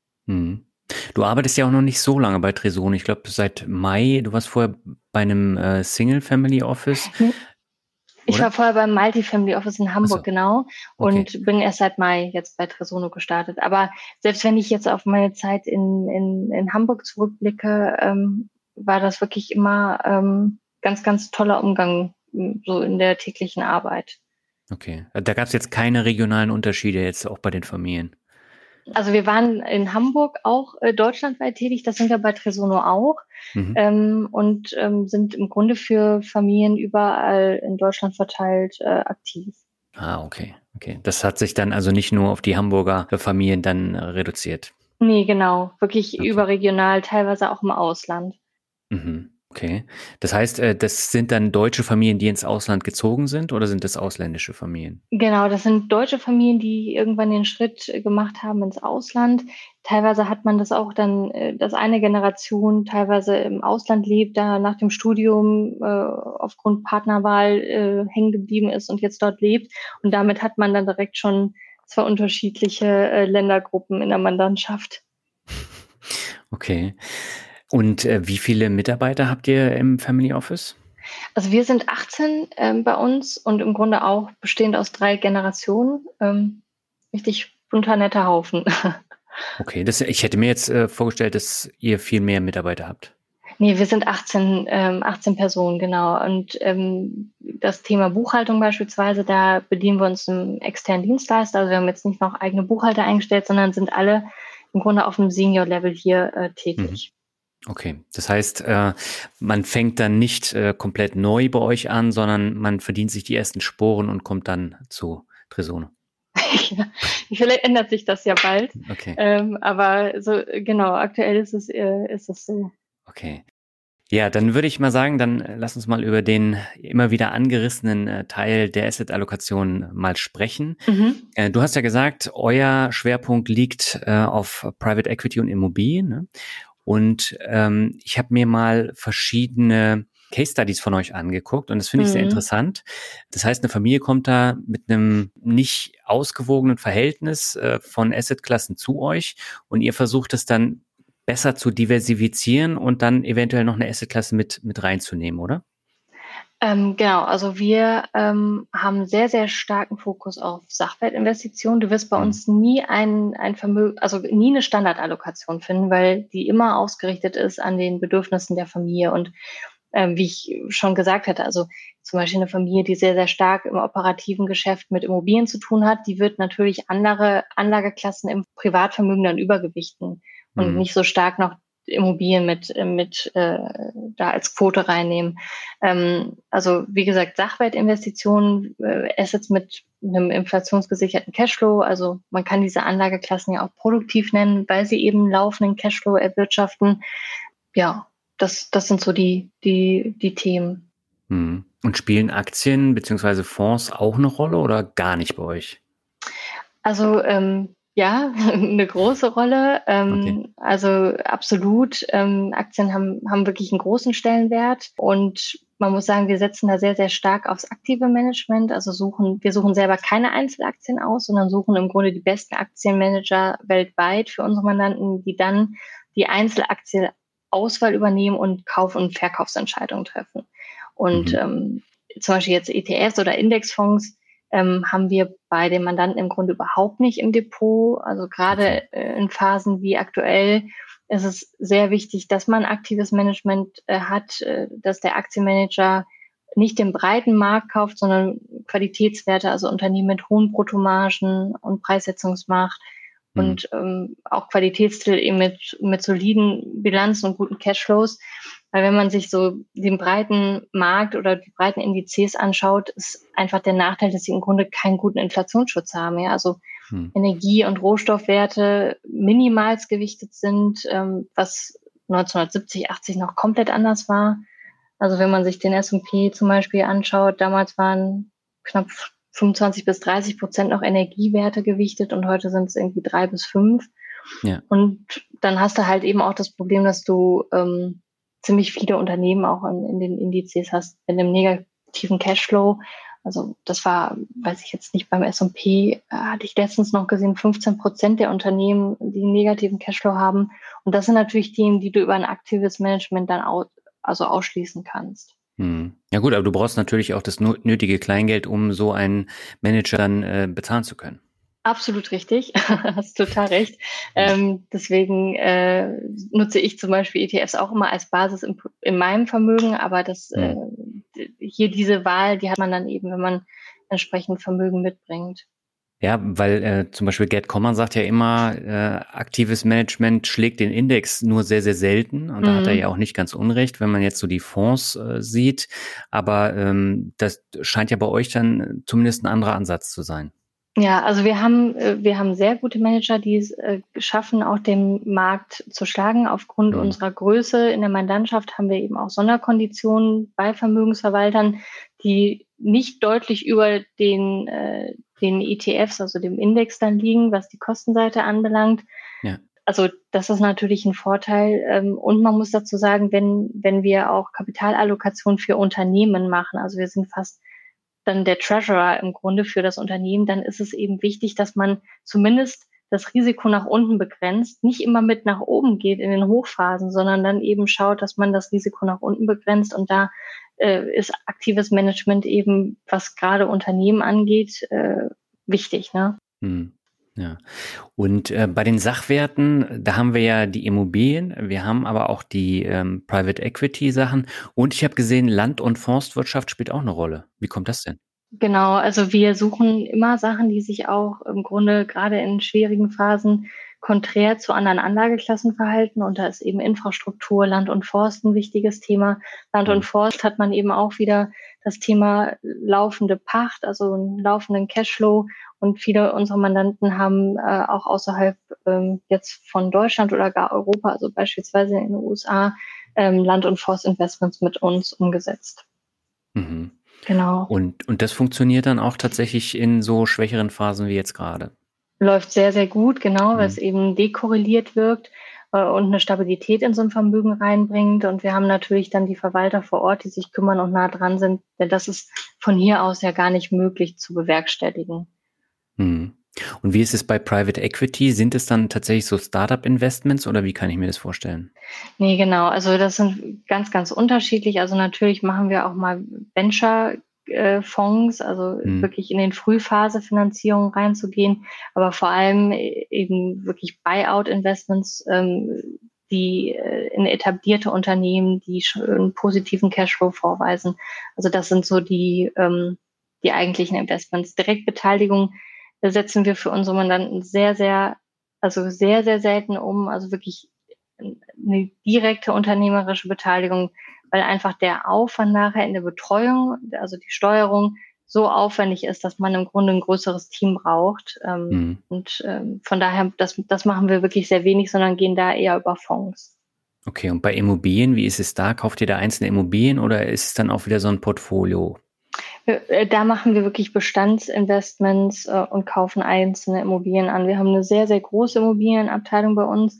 Du arbeitest ja auch noch nicht so lange bei Tresono. Ich glaube, seit Mai. Du warst vorher bei einem Single-Family-Office. Ich war vorher beim Multifamily Office in Hamburg, genau, und Okay. bin erst seit Mai jetzt bei Tresono gestartet. Aber selbst wenn ich jetzt auf meine Zeit in Hamburg zurückblicke, war das wirklich immer ganz, ganz toller Umgang so in der täglichen Arbeit. Okay. Da gab es jetzt keine regionalen Unterschiede jetzt auch bei den Familien. Also wir waren in Hamburg auch deutschlandweit tätig, das sind wir bei Tresono auch und sind im Grunde für Familien überall in Deutschland verteilt aktiv. Ah, okay. Das hat sich dann also nicht nur auf die Hamburger Familien dann reduziert. Nee, genau. Wirklich überregional, teilweise auch im Ausland. Okay. Das heißt, das sind dann deutsche Familien, die ins Ausland gezogen sind, oder sind das ausländische Familien? Genau, das sind deutsche Familien, die irgendwann den Schritt gemacht haben ins Ausland. Teilweise hat man das auch dann, dass eine Generation teilweise im Ausland lebt, da nach dem Studium aufgrund Partnerwahl hängen geblieben ist und jetzt dort lebt. Und damit hat man dann direkt schon 2 unterschiedliche Ländergruppen in der Mandantschaft. Okay. Und wie viele Mitarbeiter habt ihr im Family Office? Also wir sind 18 bei uns und im Grunde auch bestehend aus 3 Generationen. Richtig bunter, netter Haufen. Okay, ich hätte mir jetzt vorgestellt, dass ihr viel mehr Mitarbeiter habt. Nee, wir sind 18 Personen, genau. Und das Thema Buchhaltung beispielsweise, da bedienen wir uns einem externen Dienstleister. Also wir haben jetzt nicht noch eigene Buchhalter eingestellt, sondern sind alle im Grunde auf dem Senior-Level hier tätig. Okay, das heißt, man fängt dann nicht komplett neu bei euch an, sondern man verdient sich die ersten Sporen und kommt dann zu Tresono. Ja, vielleicht ändert sich das ja bald. Okay. Aber so genau, aktuell ist es so. Okay. Ja, dann würde ich mal sagen, dann lass uns mal über den immer wieder angerissenen Teil der Asset-Allokation mal sprechen. Mhm. Du hast ja gesagt, euer Schwerpunkt liegt auf Private Equity und Immobilien, ne? Und ich habe mir mal verschiedene Case Studies von euch angeguckt und das finde ich sehr Mhm. interessant. Das heißt, eine Familie kommt da mit einem nicht ausgewogenen Verhältnis von Assetklassen zu euch und ihr versucht es dann besser zu diversifizieren und dann eventuell noch eine Assetklasse mit reinzunehmen, oder? Genau, also wir haben sehr, sehr starken Fokus auf Sachwertinvestitionen. Du wirst bei Hm. uns nie ein Vermögen, also nie eine Standardallokation finden, weil die immer ausgerichtet ist an den Bedürfnissen der Familie. Und wie ich schon gesagt hatte, also zum Beispiel eine Familie, die sehr, sehr stark im operativen Geschäft mit Immobilien zu tun hat, die wird natürlich andere Anlageklassen im Privatvermögen dann übergewichten und Hm. nicht so stark noch Immobilien mit da als Quote reinnehmen. Also wie gesagt, Sachwertinvestitionen, Assets mit einem inflationsgesicherten Cashflow. Also man kann diese Anlageklassen ja auch produktiv nennen, weil sie eben laufenden Cashflow erwirtschaften. Ja, das sind so die Themen. Hm. Und spielen Aktien beziehungsweise Fonds auch eine Rolle oder gar nicht bei euch? Also ja, eine große Rolle. Okay. Also absolut. Aktien haben wirklich einen großen Stellenwert und man muss sagen, wir setzen da sehr, sehr stark aufs aktive Management. Also wir suchen selber keine Einzelaktien aus, sondern suchen im Grunde die besten Aktienmanager weltweit für unsere Mandanten, die dann die Einzelaktienauswahl übernehmen und Kauf- und Verkaufsentscheidungen treffen. Und Mhm. zum Beispiel jetzt ETFs oder Indexfonds haben wir bei den Mandanten im Grunde überhaupt nicht im Depot. Also Okay. gerade in Phasen wie aktuell ist es sehr wichtig, dass man aktives Management hat, dass der Aktienmanager nicht den breiten Markt kauft, sondern Qualitätswerte, also Unternehmen mit hohen Bruttomargen und Preissetzungsmacht Hm. und auch Qualitätstitel eben mit soliden Bilanzen und guten Cashflows. Weil wenn man sich so den breiten Markt oder die breiten Indizes anschaut, ist einfach der Nachteil, dass sie im Grunde keinen guten Inflationsschutz haben. Ja? Also Hm. Energie- und Rohstoffwerte minimals gewichtet sind, was 1970, 80 noch komplett anders war. Also wenn man sich den S&P zum Beispiel anschaut, damals waren knapp 25-30% noch Energiewerte gewichtet und heute sind es irgendwie 3-5. Ja. Und dann hast du halt eben auch das Problem, dass du ziemlich viele Unternehmen auch in den Indizes hast mit einem negativen Cashflow. Also das war, weiß ich jetzt nicht, beim S&P hatte ich letztens noch gesehen, 15% der Unternehmen, die einen negativen Cashflow haben. Und das sind natürlich Themen, die du über ein aktives Management dann also ausschließen kannst. Hm. Ja gut, aber du brauchst natürlich auch das nötige Kleingeld, um so einen Manager dann bezahlen zu können. Absolut richtig, hast total recht. Hm. Deswegen nutze ich zum Beispiel ETFs auch immer als Basis in meinem Vermögen, aber Hm. hier diese Wahl, die hat man dann eben, wenn man entsprechend Vermögen mitbringt. Ja, weil zum Beispiel Gerd Kommer sagt ja immer, aktives Management schlägt den Index nur sehr, sehr selten. Und da hat er ja Mhm. auch nicht ganz unrecht, wenn man jetzt so die Fonds sieht. Aber das scheint ja bei euch dann zumindest ein anderer Ansatz zu sein. Ja, also wir haben sehr gute Manager, die es schaffen, auch den Markt zu schlagen. Aufgrund Hm. unserer Größe in der Mandantschaft haben wir eben auch Sonderkonditionen bei Vermögensverwaltern, die nicht deutlich über den ETFs, also dem Index dann liegen, was die Kostenseite anbelangt. Ja. Also das ist natürlich ein Vorteil. Und man muss dazu sagen, wenn wir auch Kapitalallokation für Unternehmen machen, also wir sind fast dann der Treasurer im Grunde für das Unternehmen, dann ist es eben wichtig, dass man zumindest das Risiko nach unten begrenzt, nicht immer mit nach oben geht in den Hochphasen, sondern dann eben schaut, dass man das Risiko nach unten begrenzt. Und da ist aktives Management eben, was gerade Unternehmen angeht, wichtig. Ne? Hm. Ja. Und bei den Sachwerten, da haben wir ja die Immobilien, wir haben aber auch die Private Equity Sachen und ich habe gesehen, Land- und Forstwirtschaft spielt auch eine Rolle. Wie kommt das denn? Genau, also wir suchen immer Sachen, die sich auch im Grunde gerade in schwierigen Phasen konträr zu anderen Anlageklassen verhalten. Und da ist eben Infrastruktur, Land und Forst ein wichtiges Thema. Land Hm. und Forst hat man eben auch wieder das Thema laufende Pacht, also einen laufenden Cashflow. Und viele unserer Mandanten haben auch außerhalb jetzt von Deutschland oder gar Europa, also beispielsweise in den USA, Land- und Forstinvestments mit uns umgesetzt. Mhm. Genau. Und das funktioniert dann auch tatsächlich in so schwächeren Phasen wie jetzt gerade? Läuft sehr, sehr gut, genau, weil es eben dekorreliert wirkt und eine Stabilität in so ein Vermögen reinbringt. Und wir haben natürlich dann die Verwalter vor Ort, die sich kümmern und nah dran sind, denn das ist von hier aus ja gar nicht möglich zu bewerkstelligen. Mhm. Und wie ist es bei Private Equity? Sind es dann tatsächlich so Startup-Investments oder wie kann ich mir das vorstellen? Nee, genau. Also das sind ganz, ganz unterschiedlich. Also natürlich machen wir auch mal Venture-Fonds, also wirklich in den Frühphase-Finanzierungen reinzugehen, aber vor allem eben wirklich Buyout-Investments, die in etablierte Unternehmen, die schon einen positiven Cashflow vorweisen. Also das sind so die eigentlichen Investments. Direktbeteiligung setzen wir für unsere Mandanten sehr, sehr selten um. Also wirklich eine direkte unternehmerische Beteiligung, weil einfach der Aufwand nachher in der Betreuung, also die Steuerung, so aufwendig ist, dass man im Grunde ein größeres Team braucht. Und von daher, das machen wir wirklich sehr wenig, sondern gehen da eher über Fonds. Okay, und bei Immobilien, wie ist es da? Kauft ihr da einzelne Immobilien oder ist es dann auch wieder so ein Portfolio? Da machen wir wirklich Bestandsinvestments und kaufen einzelne Immobilien an. Wir haben eine sehr, sehr große Immobilienabteilung bei uns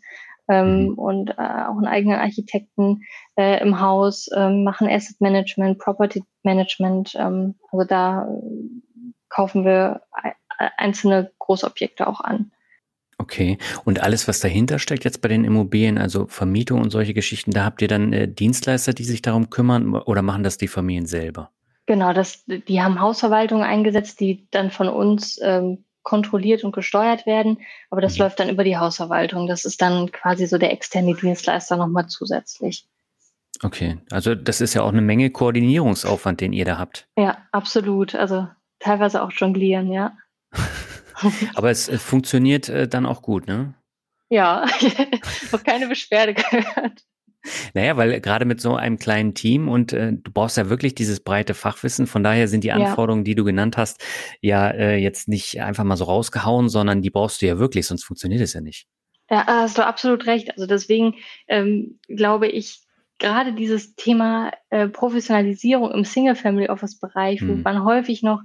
und auch einen eigenen Architekten im Haus, machen Asset Management, Property Management. Also da kaufen wir einzelne Großobjekte auch an. Okay, und alles, was dahinter steckt jetzt bei den Immobilien, also Vermietung und solche Geschichten, da habt ihr dann Dienstleister, die sich darum kümmern oder machen das die Familien selber? Genau, die haben Hausverwaltungen eingesetzt, die dann von uns kontrolliert und gesteuert werden, aber das läuft dann über die Hausverwaltung. Das ist dann quasi so der externe Dienstleister nochmal zusätzlich. Okay, also das ist ja auch eine Menge Koordinierungsaufwand, den ihr da habt. Ja, absolut. Also teilweise auch jonglieren, ja. Aber es funktioniert dann auch gut, ne? Ja, noch keine Beschwerde gehört. Naja, weil gerade mit so einem kleinen Team und du brauchst ja wirklich dieses breite Fachwissen, von daher sind die Anforderungen, die du genannt hast, ja jetzt nicht einfach mal so rausgehauen, sondern die brauchst du ja wirklich, sonst funktioniert es ja nicht. Ja, hast du absolut recht. Also deswegen glaube ich, gerade dieses Thema Professionalisierung im Single-Family-Office-Bereich, wo man häufig noch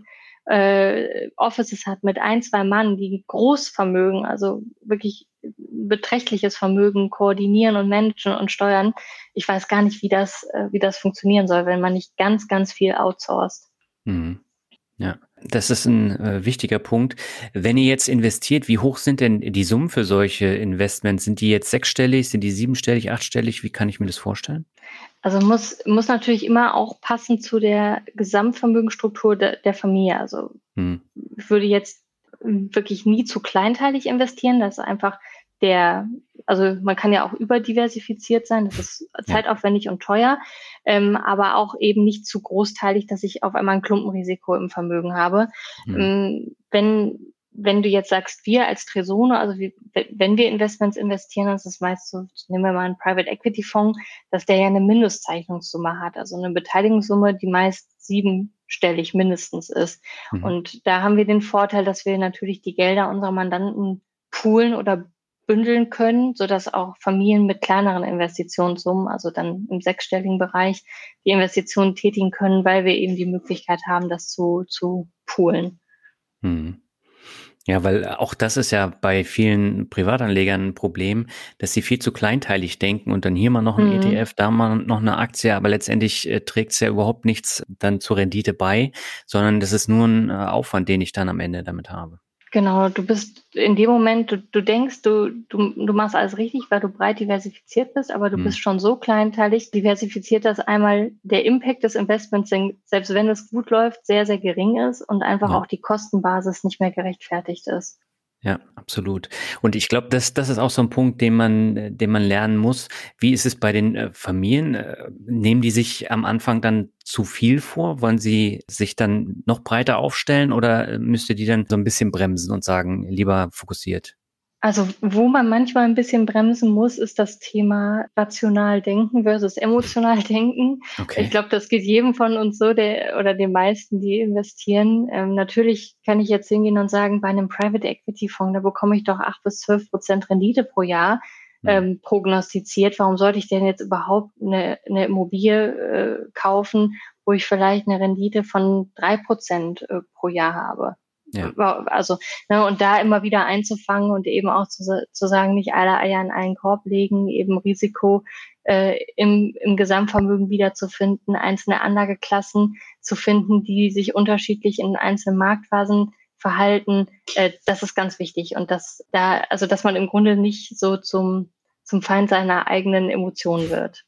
Offices hat mit 1, 2 Mann, die Großvermögen, also wirklich beträchtliches Vermögen koordinieren und managen und steuern. Ich weiß gar nicht, wie das funktionieren soll, wenn man nicht ganz, ganz viel outsourced. Mhm. Ja, das ist ein wichtiger Punkt. Wenn ihr jetzt investiert, wie hoch sind denn die Summen für solche Investments? Sind die jetzt 6-stellig, sind die 7-stellig, 8-stellig? Wie kann ich mir das vorstellen? Also muss natürlich immer auch passen zu der Gesamtvermögensstruktur der Familie. Also ich würde jetzt wirklich nie zu kleinteilig investieren. Das ist einfach also man kann ja auch überdiversifiziert sein, das ist zeitaufwendig und teuer, aber auch eben nicht zu großteilig, dass ich auf einmal ein Klumpenrisiko im Vermögen habe. Wenn du jetzt sagst, wir als Tresono, also wenn wir Investments investieren, das ist meist so, nehmen wir mal einen Private Equity Fonds, dass der ja eine Mindestzeichnungssumme hat, also eine Beteiligungssumme, die meist 7-stellig mindestens ist. Und da haben wir den Vorteil, dass wir natürlich die Gelder unserer Mandanten poolen oder bündeln können, sodass auch Familien mit kleineren Investitionssummen, also dann im 6-stelligen Bereich, die Investitionen tätigen können, weil wir eben die Möglichkeit haben, das zu poolen. Ja, weil auch das ist ja bei vielen Privatanlegern ein Problem, dass sie viel zu kleinteilig denken und dann hier mal noch ein ETF, da mal noch eine Aktie, aber letztendlich trägt es ja überhaupt nichts dann zur Rendite bei, sondern das ist nur ein Aufwand, den ich dann am Ende damit habe. Genau, du bist in dem Moment, du denkst, du machst alles richtig, weil du breit diversifiziert bist, aber du bist schon so kleinteilig diversifiziert, dass einmal der Impact des Investments, selbst wenn es gut läuft, sehr, sehr gering ist und einfach auch die Kostenbasis nicht mehr gerechtfertigt ist. Ja, absolut. Und ich glaube, das ist auch so ein Punkt, den man lernen muss. Wie ist es bei den Familien? Nehmen die sich am Anfang dann zu viel vor? Wollen sie sich dann noch breiter aufstellen oder müsst ihr die dann so ein bisschen bremsen und sagen, lieber fokussiert? Also wo man manchmal ein bisschen bremsen muss, ist das Thema rational denken versus emotional denken. Okay. Ich glaube, das geht jedem von uns so, oder den meisten, die investieren. Natürlich kann ich jetzt hingehen und sagen, bei einem Private Equity Fonds, da bekomme ich doch 8 bis 12% Rendite pro Jahr. prognostiziert. Warum sollte ich denn jetzt überhaupt eine Immobilie kaufen, wo ich vielleicht eine Rendite von 3% pro Jahr habe? Ja. Also, ne, und da immer wieder einzufangen und eben auch zu sagen, nicht alle Eier in einen Korb legen, eben Risiko im Gesamtvermögen wiederzufinden, einzelne Anlageklassen zu finden, die sich unterschiedlich in einzelnen Marktphasen verhalten, das ist ganz wichtig. Und dass man im Grunde nicht so zum Feind seiner eigenen Emotionen wird.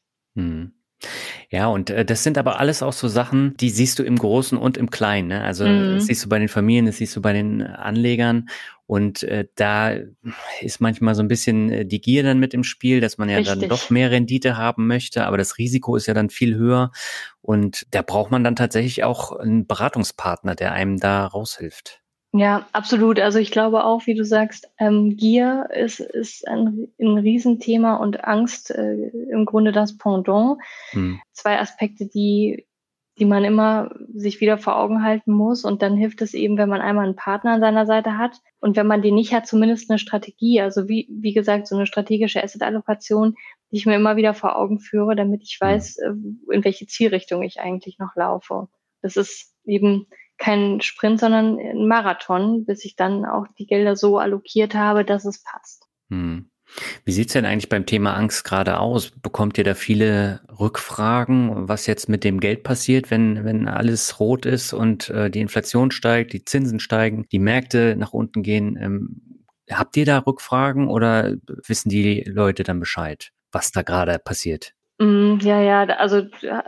Ja, und das sind aber alles auch so Sachen, die siehst du im Großen und im Kleinen. Ne? Also das siehst du bei den Familien, das siehst du bei den Anlegern. Und da ist manchmal so ein bisschen die Gier dann mit im Spiel, dass man ja Richtig. dann doch mehr Rendite haben möchte, aber das Risiko ist ja dann viel höher. Und da braucht man dann tatsächlich auch einen Beratungspartner, der einem da raushilft. Ja, absolut. Also ich glaube auch, wie du sagst, Gier ist ein Riesenthema und Angst im Grunde das Pendant. 2 Aspekte, die man immer sich wieder vor Augen halten muss. Und dann hilft es eben, wenn man einmal einen Partner an seiner Seite hat und wenn man den nicht hat, zumindest eine Strategie. Also wie gesagt, so eine strategische Asset-Allokation, die ich mir immer wieder vor Augen führe, damit ich weiß, in welche Zielrichtung ich eigentlich noch laufe. Das ist eben kein Sprint, sondern ein Marathon, bis ich dann auch die Gelder so allokiert habe, dass es passt. Wie sieht's denn eigentlich beim Thema Angst gerade aus? Bekommt ihr da viele Rückfragen, was jetzt mit dem Geld passiert, wenn alles rot ist und die Inflation steigt, die Zinsen steigen, die Märkte nach unten gehen? Habt ihr da Rückfragen oder wissen die Leute dann Bescheid, was da gerade passiert? Ja, also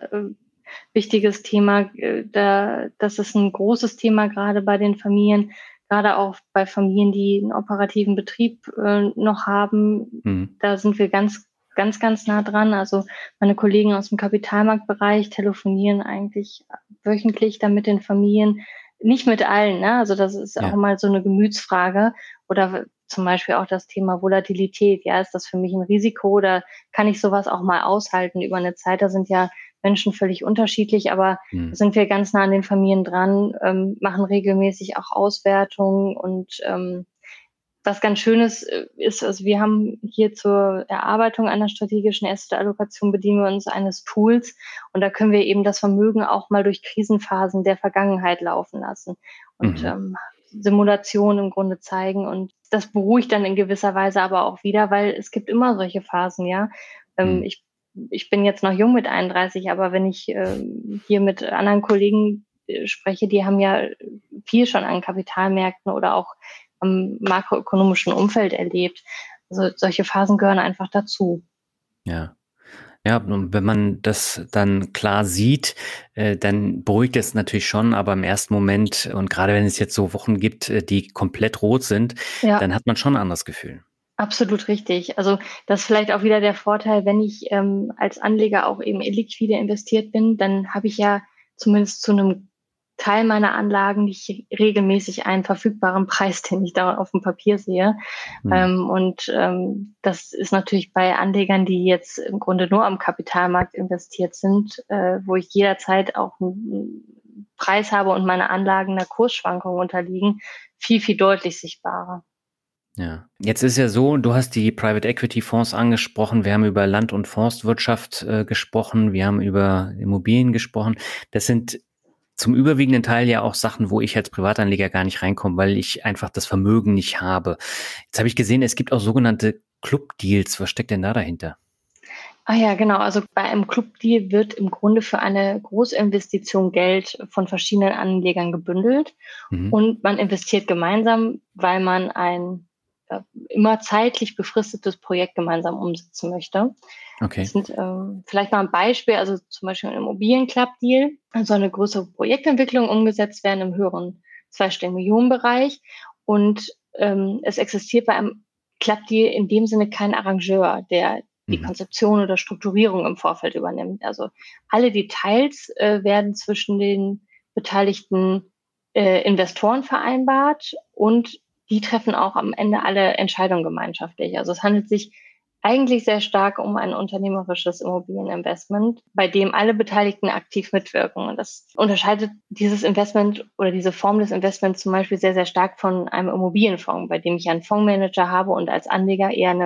wichtiges Thema, das ist ein großes Thema gerade bei den Familien, gerade auch bei Familien, die einen operativen Betrieb noch haben. Da sind wir ganz, ganz, ganz nah dran. Also meine Kollegen aus dem Kapitalmarktbereich telefonieren eigentlich wöchentlich dann mit den Familien, nicht mit allen, ne? Also das ist auch mal so eine Gemütsfrage. Oder zum Beispiel auch das Thema Volatilität. Ja, ist das für mich ein Risiko oder kann ich sowas auch mal aushalten über eine Zeit? Da sind ja Menschen völlig unterschiedlich, aber da sind wir ganz nah an den Familien dran, machen regelmäßig auch Auswertungen und was ganz Schönes ist, also wir haben hier zur Erarbeitung einer strategischen Asset-Allokation bedienen wir uns eines Tools und da können wir eben das Vermögen auch mal durch Krisenphasen der Vergangenheit laufen lassen und Simulationen im Grunde zeigen und das beruhigt dann in gewisser Weise aber auch wieder, weil es gibt immer solche Phasen, ja. Ich bin jetzt noch jung mit 31, aber wenn ich hier mit anderen Kollegen spreche, die haben ja viel schon an Kapitalmärkten oder auch am makroökonomischen Umfeld erlebt. Also solche Phasen gehören einfach dazu. Ja. Ja, und wenn man das dann klar sieht, dann beruhigt es natürlich schon, aber im ersten Moment und gerade wenn es jetzt so Wochen gibt, die komplett rot sind, dann hat man schon ein anderes Gefühl. Absolut richtig. Also das ist vielleicht auch wieder der Vorteil, wenn ich als Anleger auch eben illiquide investiert bin, dann habe ich ja zumindest zu einem Teil meiner Anlagen nicht regelmäßig einen verfügbaren Preis, den ich da auf dem Papier sehe. Das ist natürlich bei Anlegern, die jetzt im Grunde nur am Kapitalmarkt investiert sind, wo ich jederzeit auch einen Preis habe und meine Anlagen einer Kursschwankung unterliegen, viel, viel deutlich sichtbarer. Ja, jetzt ist ja so, du hast die Private Equity Fonds angesprochen, wir haben über Land- und Forstwirtschaft gesprochen, wir haben über Immobilien gesprochen. Das sind zum überwiegenden Teil ja auch Sachen, wo ich als Privatanleger gar nicht reinkomme, weil ich einfach das Vermögen nicht habe. Jetzt habe ich gesehen, es gibt auch sogenannte Club-Deals. Was steckt denn da dahinter? Ah ja, genau. Also bei einem Club-Deal wird im Grunde für eine Großinvestition Geld von verschiedenen Anlegern gebündelt und man investiert gemeinsam, weil man ein immer zeitlich befristetes Projekt gemeinsam umsetzen möchte. Okay. Das sind vielleicht mal ein Beispiel, also zum Beispiel ein Immobilien-Club-Deal, also eine größere Projektentwicklung umgesetzt werden im höheren zweistelligen Millionenbereich und es existiert bei einem Club-Deal in dem Sinne kein Arrangeur, der die Konzeption oder Strukturierung im Vorfeld übernimmt. Also alle Details werden zwischen den beteiligten Investoren vereinbart und die treffen auch am Ende alle Entscheidungen gemeinschaftlich. Also es handelt sich eigentlich sehr stark um ein unternehmerisches Immobilieninvestment, bei dem alle Beteiligten aktiv mitwirken. Und das unterscheidet dieses Investment oder diese Form des Investments zum Beispiel sehr, sehr stark von einem Immobilienfonds, bei dem ich einen Fondsmanager habe und als Anleger eher eine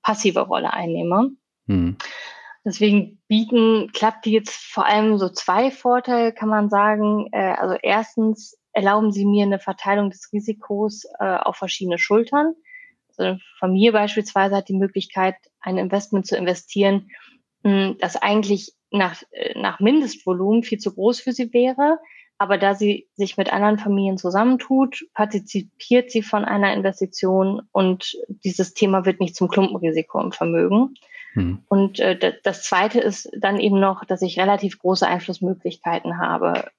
passive Rolle einnehme. Mhm. Deswegen klappt die jetzt vor allem so 2 Vorteile, kann man sagen. Also erstens erlauben sie mir eine Verteilung des Risikos auf verschiedene Schultern. Also eine Familie beispielsweise hat die Möglichkeit, ein Investment zu investieren, das eigentlich nach Mindestvolumen viel zu groß für sie wäre. Aber da sie sich mit anderen Familien zusammentut, partizipiert sie von einer Investition und dieses Thema wird nicht zum Klumpenrisiko im Vermögen. Mhm. Und das Zweite ist dann eben noch, dass ich relativ große Einflussmöglichkeiten habe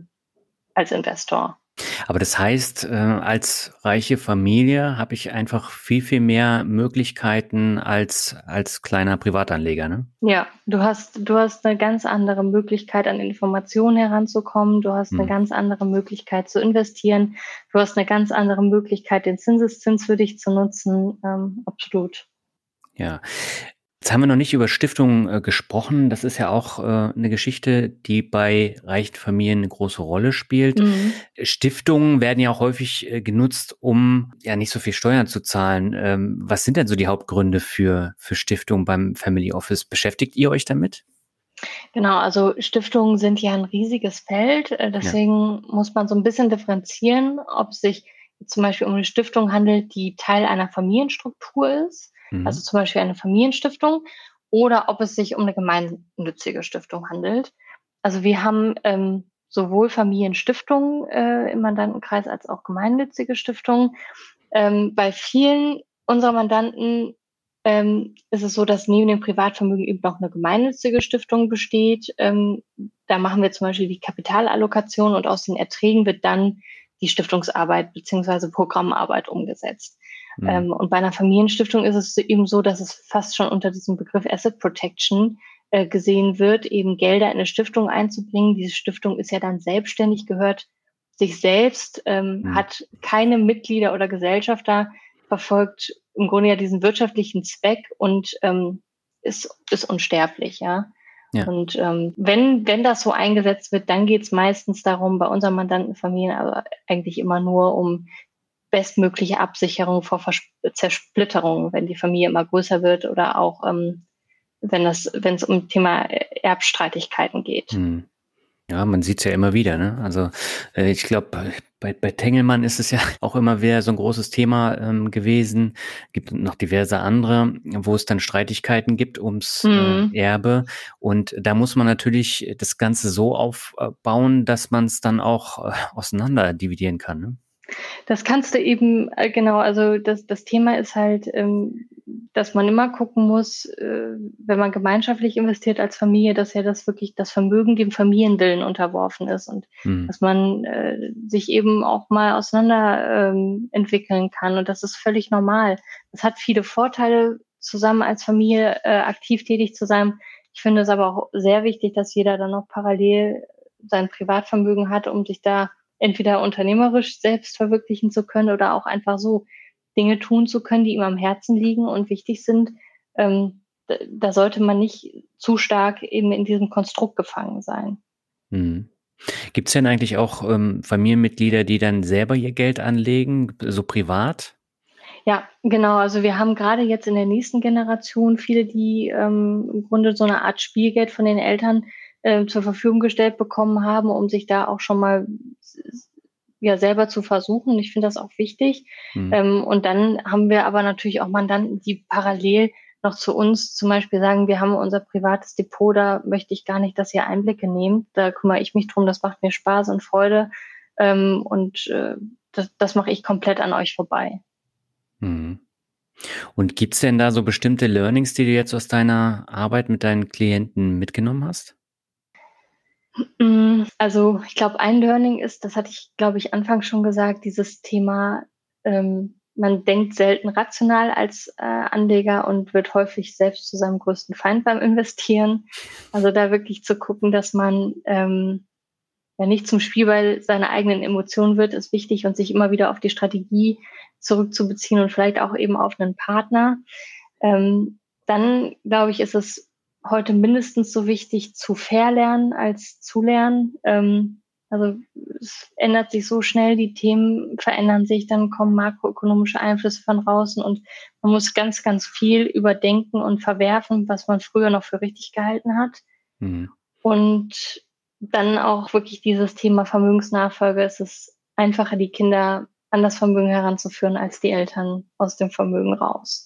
als Investor. Aber das heißt, als reiche Familie habe ich einfach viel, viel mehr Möglichkeiten als kleiner Privatanleger, ne? Ja, du hast eine ganz andere Möglichkeit, an Informationen heranzukommen. Du hast eine ganz andere Möglichkeit zu investieren. Du hast eine ganz andere Möglichkeit, den Zinseszins für dich zu nutzen. Absolut. Ja. Jetzt haben wir noch nicht über Stiftungen gesprochen. Das ist ja auch eine Geschichte, die bei reichen Familien eine große Rolle spielt. Mhm. Stiftungen werden ja auch häufig genutzt, um ja nicht so viel Steuern zu zahlen. Was sind denn so die Hauptgründe für Stiftungen beim Family Office? Beschäftigt ihr euch damit? Genau, also Stiftungen sind ja ein riesiges Feld. Deswegen muss man so ein bisschen differenzieren, ob es sich zum Beispiel um eine Stiftung handelt, die Teil einer Familienstruktur ist, also zum Beispiel eine Familienstiftung, oder ob es sich um eine gemeinnützige Stiftung handelt. Also wir haben sowohl Familienstiftungen im Mandantenkreis als auch gemeinnützige Stiftungen. Bei vielen unserer Mandanten ist es so, dass neben dem Privatvermögen eben noch eine gemeinnützige Stiftung besteht. Da machen wir zum Beispiel die Kapitalallokation und aus den Erträgen wird dann die Stiftungsarbeit beziehungsweise Programmarbeit umgesetzt. Und bei einer Familienstiftung ist es eben so, dass es fast schon unter diesem Begriff Asset Protection gesehen wird, eben Gelder in eine Stiftung einzubringen. Diese Stiftung ist ja dann selbstständig, gehört sich selbst, hat keine Mitglieder oder Gesellschafter, verfolgt im Grunde ja diesen wirtschaftlichen Zweck und ist unsterblich, ja. Ja. Und wenn das so eingesetzt wird, dann geht es meistens darum, bei unseren Mandantenfamilien aber eigentlich immer nur um bestmögliche Absicherung vor Zersplitterung, wenn die Familie immer größer wird oder auch wenn es um Thema Erbstreitigkeiten geht. Ja, man sieht's ja immer wieder, ne? Also ich glaube, bei Tengelmann ist es ja auch immer wieder so ein großes Thema gewesen. Gibt noch diverse andere, wo es dann Streitigkeiten gibt ums Erbe. Und da muss man natürlich das Ganze so aufbauen, dass man es dann auch auseinander dividieren kann, ne? Das kannst du eben, genau, also das Thema ist halt, dass man immer gucken muss, wenn man gemeinschaftlich investiert als Familie, dass ja das wirklich das Vermögen dem Familienwillen unterworfen ist und dass man sich eben auch mal auseinander entwickeln kann und das ist völlig normal. Das hat viele Vorteile, zusammen als Familie aktiv tätig zu sein. Ich finde es aber auch sehr wichtig, dass jeder dann noch parallel sein Privatvermögen hat, um sich da entweder unternehmerisch selbst verwirklichen zu können oder auch einfach so Dinge tun zu können, die ihm am Herzen liegen und wichtig sind. Da sollte man nicht zu stark eben in diesem Konstrukt gefangen sein. Gibt es denn eigentlich auch Familienmitglieder, die dann selber ihr Geld anlegen, so privat? Ja, genau. Also wir haben gerade jetzt in der nächsten Generation viele, die im Grunde so eine Art Spielgeld von den Eltern zur Verfügung gestellt bekommen haben, um sich da auch schon mal ja selber zu versuchen. Ich finde das auch wichtig. Und dann haben wir aber natürlich auch Mandanten, die parallel noch zu uns zum Beispiel sagen, wir haben unser privates Depot, da möchte ich gar nicht, dass ihr Einblicke nehmt. Da kümmere ich mich drum, das macht mir Spaß und Freude. Das mache ich komplett an euch vorbei. Und gibt's denn da so bestimmte Learnings, die du jetzt aus deiner Arbeit mit deinen Klienten mitgenommen hast? Also ich glaube, ein Learning ist, das hatte ich, glaube ich, anfangs schon gesagt, dieses Thema, man denkt selten rational als Anleger und wird häufig selbst zu seinem größten Feind beim Investieren. Also da wirklich zu gucken, dass man ja nicht zum Spielball seiner eigenen Emotionen wird, ist wichtig und sich immer wieder auf die Strategie zurückzubeziehen und vielleicht auch eben auf einen Partner. Dann, glaube ich, ist es heute mindestens so wichtig zu verlernen als zu lernen. Also es ändert sich so schnell, die Themen verändern sich, dann kommen makroökonomische Einflüsse von draußen und man muss ganz, ganz viel überdenken und verwerfen, was man früher noch für richtig gehalten hat. Mhm. Und dann auch wirklich dieses Thema Vermögensnachfolge. Es ist einfacher, die Kinder an das Vermögen heranzuführen, als die Eltern aus dem Vermögen raus.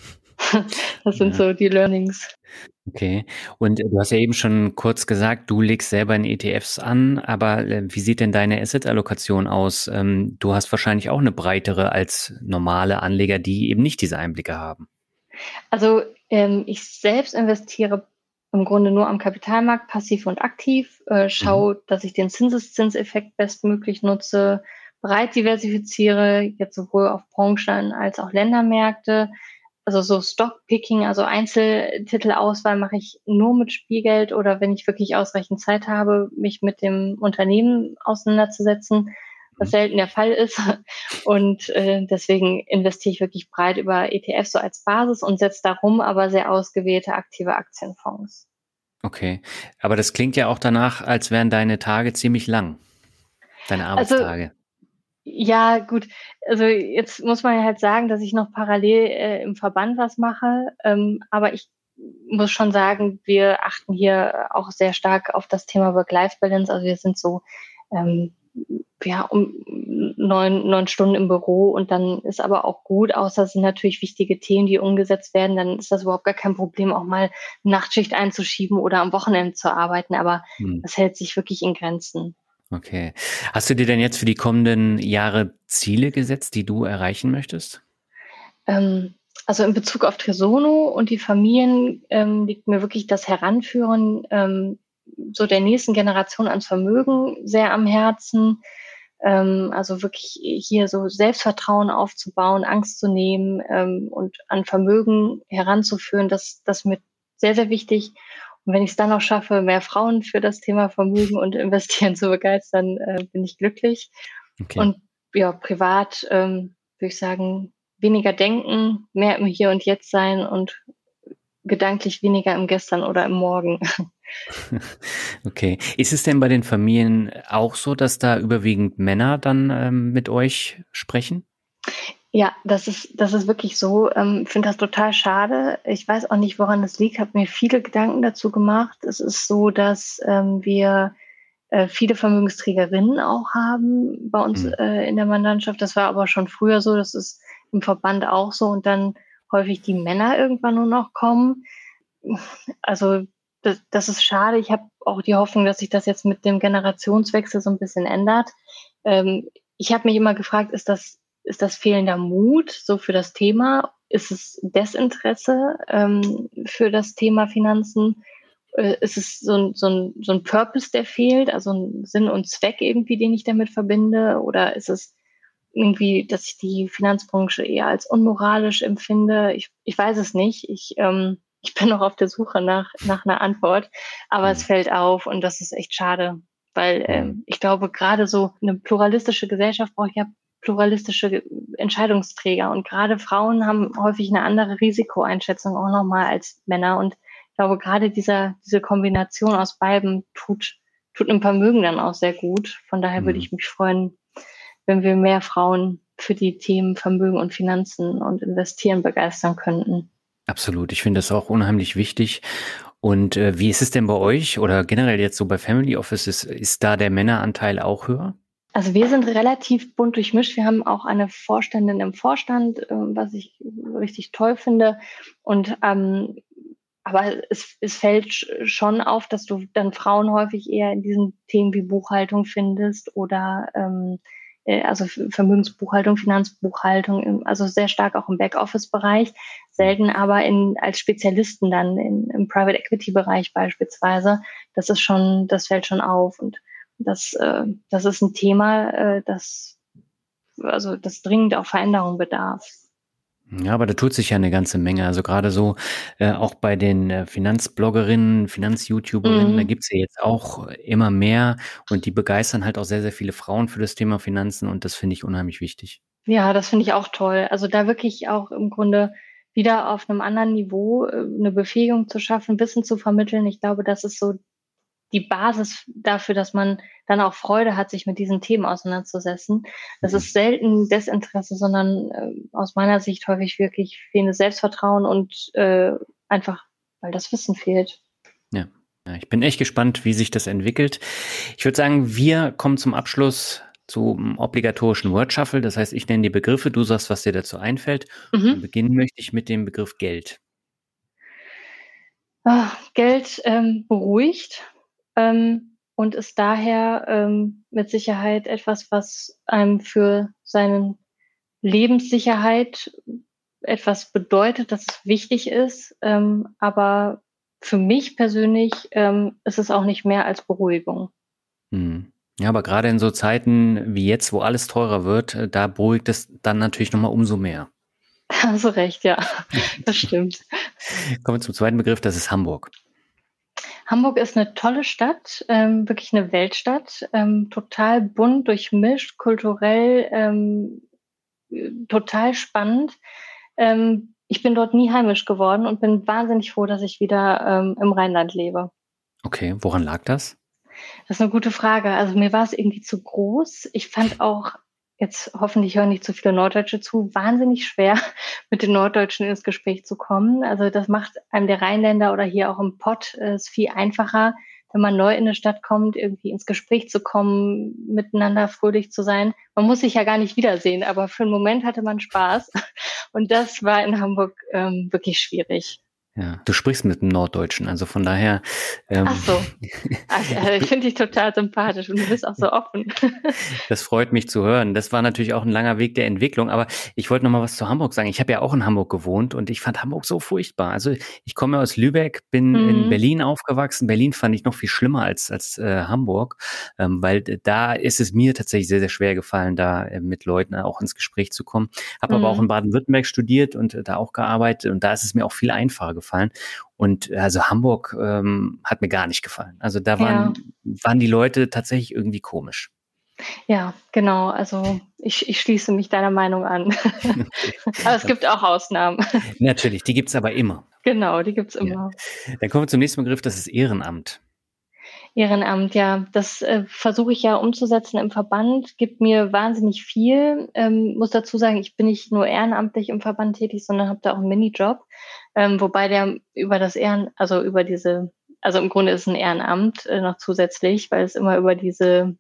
Das sind so die Learnings. Okay. Und du hast ja eben schon kurz gesagt, du legst selber in ETFs an, aber wie sieht denn deine Asset-Allokation aus? Du hast wahrscheinlich auch eine breitere als normale Anleger, die eben nicht diese Einblicke haben. Also ich selbst investiere im Grunde nur am Kapitalmarkt, passiv und aktiv, schaue, dass ich den Zinseszinseffekt bestmöglich nutze, breit diversifiziere, jetzt sowohl auf Branchen als auch Ländermärkte. Also so Stockpicking, also Einzeltitelauswahl mache ich nur mit Spielgeld oder wenn ich wirklich ausreichend Zeit habe, mich mit dem Unternehmen auseinanderzusetzen, was selten der Fall ist. Und deswegen investiere ich wirklich breit über ETFs so als Basis und setze darum aber sehr ausgewählte aktive Aktienfonds. Okay. Aber das klingt ja auch danach, als wären deine Tage ziemlich lang. Deine Also Arbeitstage. ja, gut. Also jetzt muss man ja halt sagen, dass ich noch parallel im Verband was mache. Aber ich muss schon sagen, wir achten hier auch sehr stark auf das Thema Work-Life-Balance. Also wir sind so ja um 9 Stunden im Büro und dann ist aber auch gut, außer es sind natürlich wichtige Themen, die umgesetzt werden, dann ist das überhaupt gar kein Problem, auch mal eine Nachtschicht einzuschieben oder am Wochenende zu arbeiten. Aber das hält sich wirklich in Grenzen. Okay. Hast du dir denn jetzt für die kommenden Jahre Ziele gesetzt, die du erreichen möchtest? Also in Bezug auf Tresono und die Familien liegt mir wirklich das Heranführen so der nächsten Generation ans Vermögen sehr am Herzen. Also wirklich hier so Selbstvertrauen aufzubauen, Angst zu nehmen und an Vermögen heranzuführen, das ist mir sehr, sehr wichtig. Und wenn ich es dann noch schaffe, mehr Frauen für das Thema Vermögen und Investieren zu begeistern, bin ich glücklich. Okay. Und ja, privat würde ich sagen, weniger denken, mehr im Hier und Jetzt sein und gedanklich weniger im Gestern oder im Morgen. Okay. Ist es denn bei den Familien auch so, dass da überwiegend Männer dann mit euch sprechen? Ja, das ist wirklich so. Ich finde das total schade. Ich weiß auch nicht, woran das liegt. Habe mir viele Gedanken dazu gemacht. Es ist so, dass wir viele Vermögensträgerinnen auch haben bei uns in der Mandantschaft. Das war aber schon früher so. Das ist im Verband auch so. Und dann häufig die Männer irgendwann nur noch kommen. Also das ist schade. Ich habe auch die Hoffnung, dass sich das jetzt mit dem Generationswechsel so ein bisschen ändert. Ich habe mich immer gefragt, ist das fehlender Mut so für das Thema? Ist es Desinteresse für das Thema Finanzen? Ist es so ein Purpose, der fehlt, also ein Sinn und Zweck irgendwie, den ich damit verbinde? Oder ist es irgendwie, dass ich die Finanzbranche eher als unmoralisch empfinde? Ich weiß es nicht. Ich bin noch auf der Suche nach einer Antwort, aber es fällt auf und das ist echt schade, weil ich glaube, gerade so eine pluralistische Gesellschaft braucht ja pluralistische Entscheidungsträger und gerade Frauen haben häufig eine andere Risikoeinschätzung auch nochmal als Männer und ich glaube, gerade diese Kombination aus beiden tut im Vermögen dann auch sehr gut. Von daher würde ich mich freuen, wenn wir mehr Frauen für die Themen Vermögen und Finanzen und Investieren begeistern könnten. Absolut. Ich finde das auch unheimlich wichtig. Und wie ist es denn bei euch oder generell jetzt so bei Family Offices? Ist da der Männeranteil auch höher? Also wir sind relativ bunt durchmischt. Wir haben auch eine Vorständin im Vorstand, was ich richtig toll finde. Und aber es fällt schon auf, dass du dann Frauen häufig eher in diesen Themen wie Buchhaltung findest oder also Vermögensbuchhaltung, Finanzbuchhaltung, also sehr stark auch im Backoffice-Bereich, selten aber als Spezialisten dann im Private Equity-Bereich beispielsweise. Das fällt schon auf und das ist ein Thema, das dringend auch Veränderung bedarf. Ja, aber da tut sich ja eine ganze Menge. Also gerade so auch bei den Finanzbloggerinnen, Finanz-YouTuberinnen, da gibt's ja jetzt auch immer mehr und die begeistern halt auch sehr, sehr viele Frauen für das Thema Finanzen und das finde ich unheimlich wichtig. Ja, das finde ich auch toll. Also da wirklich auch im Grunde wieder auf einem anderen Niveau eine Befähigung zu schaffen, Wissen zu vermitteln. Ich glaube, das ist so die Basis dafür, dass man dann auch Freude hat, sich mit diesen Themen auseinanderzusetzen. Das ist selten Desinteresse, sondern aus meiner Sicht häufig wirklich fehlendes Selbstvertrauen und einfach, weil das Wissen fehlt. Ja. Ja, ich bin echt gespannt, wie sich das entwickelt. Ich würde sagen, wir kommen zum Abschluss zum obligatorischen Word Shuffle. Das heißt, ich nenne die Begriffe, du sagst, was dir dazu einfällt. Und beginnen möchte ich mit dem Begriff Geld. Geld beruhigt und ist daher mit Sicherheit etwas, was einem für seine Lebenssicherheit etwas bedeutet, dass es wichtig ist. Aber für mich persönlich ist es auch nicht mehr als Beruhigung. Ja, aber gerade in so Zeiten wie jetzt, wo alles teurer wird, da beruhigt es dann natürlich nochmal umso mehr. Hast du recht, ja, das stimmt. Kommen wir zum zweiten Begriff, das ist Hamburg. Hamburg ist eine tolle Stadt, wirklich eine Weltstadt, total bunt, durchmischt, kulturell total spannend. Ich bin dort nie heimisch geworden und bin wahnsinnig froh, dass ich wieder im Rheinland lebe. Okay, woran lag das? Das ist eine gute Frage. Also mir war es irgendwie zu groß. Ich fand auch, jetzt hoffentlich hören nicht zu viele Norddeutsche zu, wahnsinnig schwer, mit den Norddeutschen ins Gespräch zu kommen. Also das macht einem der Rheinländer oder hier auch im Pott es viel einfacher, wenn man neu in eine Stadt kommt, irgendwie ins Gespräch zu kommen, miteinander fröhlich zu sein. Man muss sich ja gar nicht wiedersehen, aber für einen Moment hatte man Spaß. Und das war in Hamburg wirklich schwierig. Ja, du sprichst mit einem Norddeutschen, also von daher. Ach so. Also, ich finde dich total sympathisch und du bist auch so offen. Das freut mich zu hören. Das war natürlich auch ein langer Weg der Entwicklung, aber ich wollte noch mal was zu Hamburg sagen. Ich habe ja auch in Hamburg gewohnt und ich fand Hamburg so furchtbar. Also ich komme aus Lübeck, bin in Berlin aufgewachsen. Berlin fand ich noch viel schlimmer als Hamburg, weil da ist es mir tatsächlich sehr, sehr schwer gefallen, da mit Leuten auch ins Gespräch zu kommen. Habe aber auch in Baden-Württemberg studiert und da auch gearbeitet und da ist es mir auch viel einfacher gefallen. Und also Hamburg hat mir gar nicht gefallen. Also da waren die Leute tatsächlich irgendwie komisch. Ja, genau. Also ich schließe mich deiner Meinung an. Aber es gibt auch Ausnahmen. Natürlich, die gibt's aber immer. Genau, die gibt's immer. Ja. Dann kommen wir zum nächsten Begriff, das ist Ehrenamt. Ehrenamt, ja, das versuche ich ja umzusetzen im Verband, gibt mir wahnsinnig viel. Muss dazu sagen, ich bin nicht nur ehrenamtlich im Verband tätig, sondern habe da auch einen Minijob, wobei der über das also im Grunde ist es ein Ehrenamt noch zusätzlich, weil es immer über diese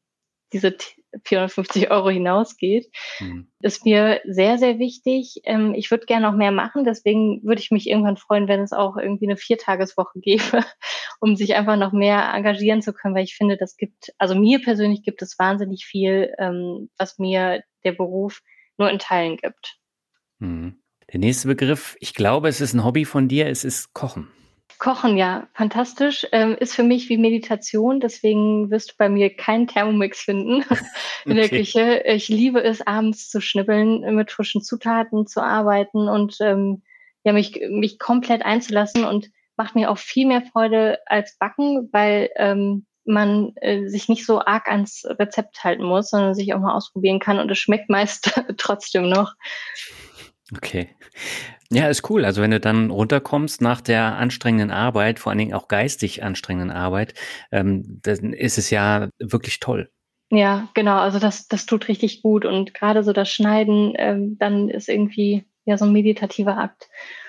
450 € hinausgeht, ist mir sehr, sehr wichtig. Ich würde gerne noch mehr machen, deswegen würde ich mich irgendwann freuen, wenn es auch irgendwie eine 4-Tageswoche gäbe, um sich einfach noch mehr engagieren zu können, weil ich finde, also mir persönlich gibt es wahnsinnig viel, was mir der Beruf nur in Teilen gibt. Der nächste Begriff, ich glaube, es ist ein Hobby von dir, es ist Kochen. Kochen, ja, fantastisch. Ist für mich wie Meditation, deswegen wirst du bei mir keinen Thermomix finden in der Küche. Ich liebe es, abends zu schnibbeln, mit frischen Zutaten zu arbeiten und mich komplett einzulassen und macht mir auch viel mehr Freude als Backen, weil man sich nicht so arg ans Rezept halten muss, sondern sich auch mal ausprobieren kann und es schmeckt meist trotzdem noch. Okay. Ja, ist cool. Also wenn du dann runterkommst nach der anstrengenden Arbeit, vor allen Dingen auch geistig anstrengenden Arbeit, dann ist es ja wirklich toll. Ja, genau. Also das tut richtig gut. Und gerade so das Schneiden, dann ist irgendwie ja so ein meditativer Akt.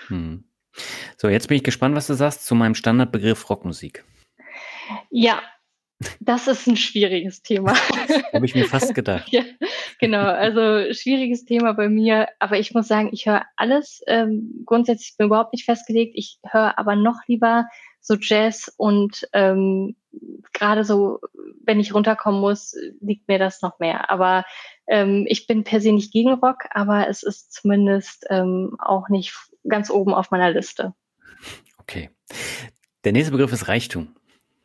So, jetzt bin ich gespannt, was du sagst zu meinem Standardbegriff Rockmusik. Ja, das ist ein schwieriges Thema. Habe ich mir fast gedacht. Ja, genau, also schwieriges Thema bei mir, aber ich muss sagen, ich höre alles. Grundsätzlich bin ich überhaupt nicht festgelegt. Ich höre aber noch lieber so Jazz und gerade so, wenn ich runterkommen muss, liegt mir das noch mehr. Aber ich bin per se nicht gegen Rock, aber es ist zumindest auch nicht ganz oben auf meiner Liste. Okay. Der nächste Begriff ist Reichtum.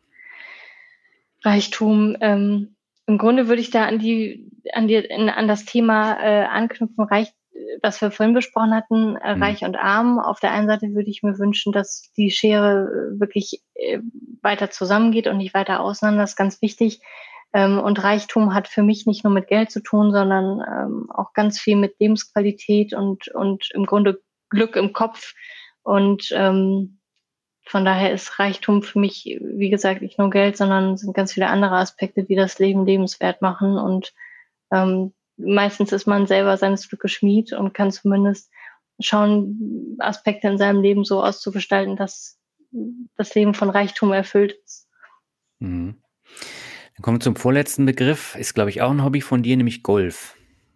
Reichtum. Im Grunde würde ich da an das Thema anknüpfen, was wir vorhin besprochen hatten, reich und arm. Auf der einen Seite würde ich mir wünschen, dass die Schere wirklich weiter zusammengeht und nicht weiter auseinander. Das ist ganz wichtig. Und Reichtum hat für mich nicht nur mit Geld zu tun, sondern auch ganz viel mit Lebensqualität und im Grunde Glück im Kopf. Und von daher ist Reichtum für mich, wie gesagt, nicht nur Geld, sondern sind ganz viele andere Aspekte, die das Leben lebenswert machen. Und meistens ist man selber seines Glückes Schmied und kann zumindest schauen, Aspekte in seinem Leben so auszugestalten, dass das Leben von Reichtum erfüllt ist. Mhm. Dann kommen wir zum vorletzten Begriff. Ist, glaube ich, auch ein Hobby von dir, nämlich Golf.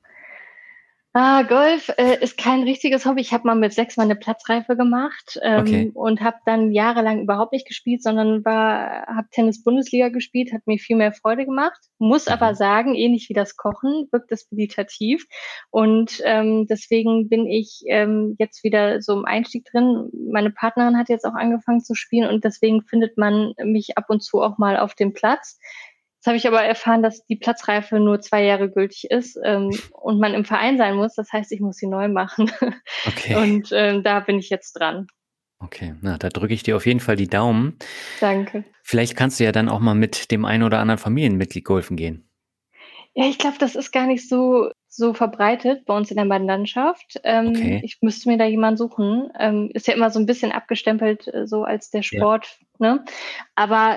Golf ist kein richtiges Hobby. Ich habe mal mit 6 meine Platzreife gemacht und habe dann jahrelang überhaupt nicht gespielt, sondern habe Tennis-Bundesliga gespielt, hat mir viel mehr Freude gemacht. Muss aber sagen, ähnlich wie das Kochen, wirkt es meditativ. Und deswegen bin ich jetzt wieder so im Einstieg drin. Meine Partnerin hat jetzt auch angefangen zu spielen und deswegen findet man mich ab und zu auch mal auf dem Platz. Jetzt habe ich aber erfahren, dass die Platzreife nur 2 Jahre gültig ist und man im Verein sein muss. Das heißt, ich muss sie neu machen. Okay. Und da bin ich jetzt dran. Okay, na, da drücke ich dir auf jeden Fall die Daumen. Danke. Vielleicht kannst du ja dann auch mal mit dem einen oder anderen Familienmitglied golfen gehen. Ja, ich glaube, das ist gar nicht so verbreitet bei uns in der Mandantschaft. Okay. Ich müsste mir da jemanden suchen. Ist ja immer so ein bisschen abgestempelt, so als der Sport. Ja. Ne? Aber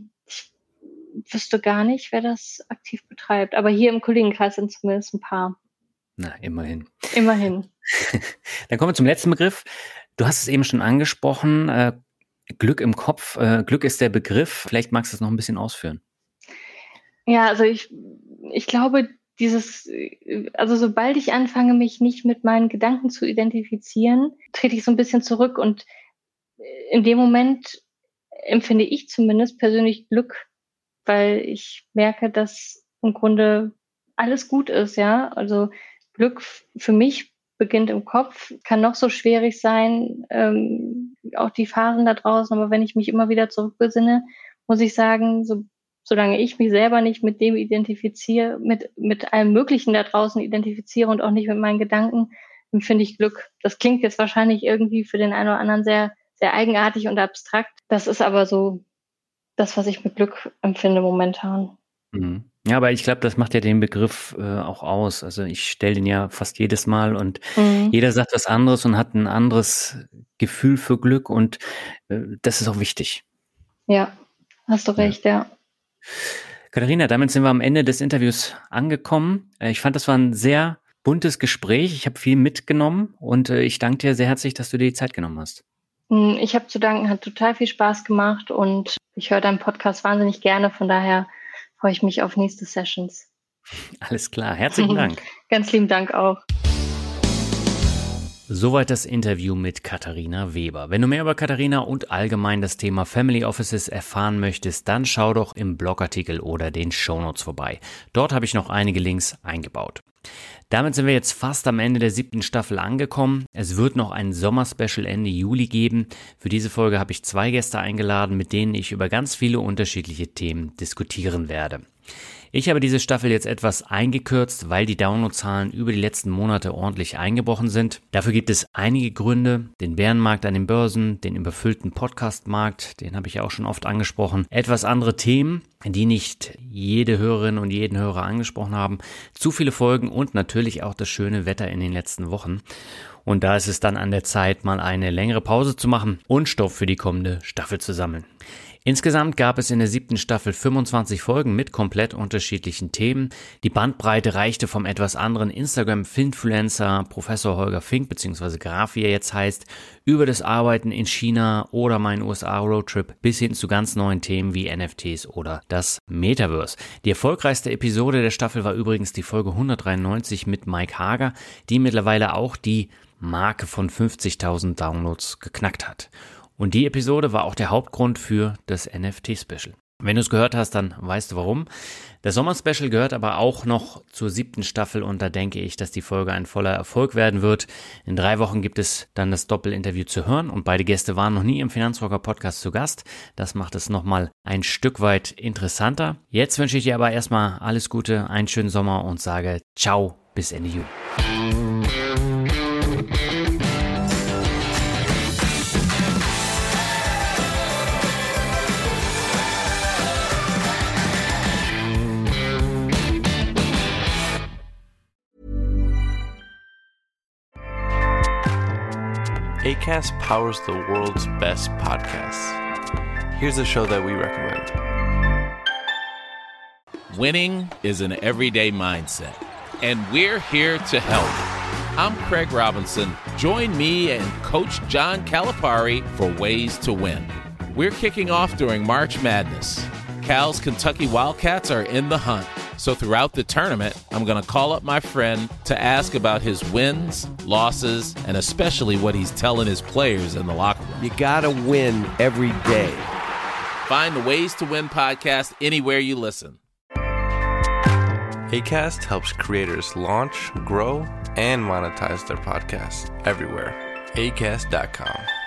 ich wüsste gar nicht, wer das aktiv betreibt. Aber hier im Kollegenkreis sind zumindest ein paar. Na, immerhin. Immerhin. Dann kommen wir zum letzten Begriff. Du hast es eben schon angesprochen. Glück im Kopf. Glück ist der Begriff. Vielleicht magst du es noch ein bisschen ausführen. Ja, also ich glaube, also sobald ich anfange, mich nicht mit meinen Gedanken zu identifizieren, trete ich so ein bisschen zurück und in dem Moment empfinde ich zumindest persönlich Glück, weil ich merke, dass im Grunde alles gut ist, ja. Also Glück für mich beginnt im Kopf, kann noch so schwierig sein, auch die Phasen da draußen, aber wenn ich mich immer wieder zurückbesinne, muss ich sagen, solange ich mich selber nicht mit dem identifiziere, mit allem Möglichen da draußen identifiziere und auch nicht mit meinen Gedanken, empfinde ich Glück. Das klingt jetzt wahrscheinlich irgendwie für den einen oder anderen sehr, sehr eigenartig und abstrakt. Das ist aber so das, was ich mit Glück empfinde momentan. Mhm. Ja, aber ich glaube, das macht ja den Begriff auch aus. Also ich stelle den ja fast jedes Mal und jeder sagt was anderes und hat ein anderes Gefühl für Glück und das ist auch wichtig. Ja, hast du recht, ja. Katharina, damit sind wir am Ende des Interviews angekommen. Ich fand, das war ein sehr buntes Gespräch. Ich habe viel mitgenommen und ich danke dir sehr herzlich, dass du dir die Zeit genommen hast. Ich habe zu danken, hat total viel Spaß gemacht und ich höre deinen Podcast wahnsinnig gerne. Von daher freue ich mich auf nächste Sessions. Alles klar, herzlichen Dank. Ganz lieben Dank auch. Soweit das Interview mit Katharina Weber. Wenn du mehr über Katharina und allgemein das Thema Family Offices erfahren möchtest, dann schau doch im Blogartikel oder den Shownotes vorbei. Dort habe ich noch einige Links eingebaut. Damit sind wir jetzt fast am Ende der 7. Staffel angekommen. Es wird noch ein Sommerspecial Ende Juli geben. Für diese Folge habe ich 2 Gäste eingeladen, mit denen ich über ganz viele unterschiedliche Themen diskutieren werde. Ich habe diese Staffel jetzt etwas eingekürzt, weil die Downloadzahlen über die letzten Monate ordentlich eingebrochen sind. Dafür gibt es einige Gründe. Den Bärenmarkt an den Börsen, den überfüllten Podcastmarkt, den habe ich ja auch schon oft angesprochen. Etwas andere Themen, die nicht jede Hörerin und jeden Hörer angesprochen haben. Zu viele Folgen und natürlich auch das schöne Wetter in den letzten Wochen. Und da ist es dann an der Zeit, mal eine längere Pause zu machen und Stoff für die kommende Staffel zu sammeln. Insgesamt gab es in der 7. Staffel 25 Folgen mit komplett unterschiedlichen Themen. Die Bandbreite reichte vom etwas anderen Instagram-Finfluencer Professor Holger Fink bzw. Graf, wie er jetzt heißt, über das Arbeiten in China oder meinen USA-Roadtrip bis hin zu ganz neuen Themen wie NFTs oder das Metaverse. Die erfolgreichste Episode der Staffel war übrigens die Folge 193 mit Mike Hager, die mittlerweile auch die Marke von 50.000 Downloads geknackt hat. Und die Episode war auch der Hauptgrund für das NFT-Special. Wenn du es gehört hast, dann weißt du warum. Das Sommer-Special gehört aber auch noch zur 7. Staffel und da denke ich, dass die Folge ein voller Erfolg werden wird. In 3 Wochen gibt es dann das Doppelinterview zu hören und beide Gäste waren noch nie im Finanzrocker Podcast zu Gast. Das macht es nochmal ein Stück weit interessanter. Jetzt wünsche ich dir aber erstmal alles Gute, einen schönen Sommer und sage ciao, bis Ende Juli. Acast powers the world's best podcasts. Here's a show that we recommend. Winning is an everyday mindset, and we're here to help. I'm Craig Robinson. Join me and Coach John Calipari for Ways to Win. We're kicking off during March Madness. Cal's Kentucky Wildcats are in the hunt. So throughout the tournament, I'm going to call up my friend to ask about his wins, losses, and especially what he's telling his players in the locker room. You got to win every day. Find the Ways to Win podcast anywhere you listen. Acast helps creators launch, grow, and monetize their podcasts everywhere. Acast.com.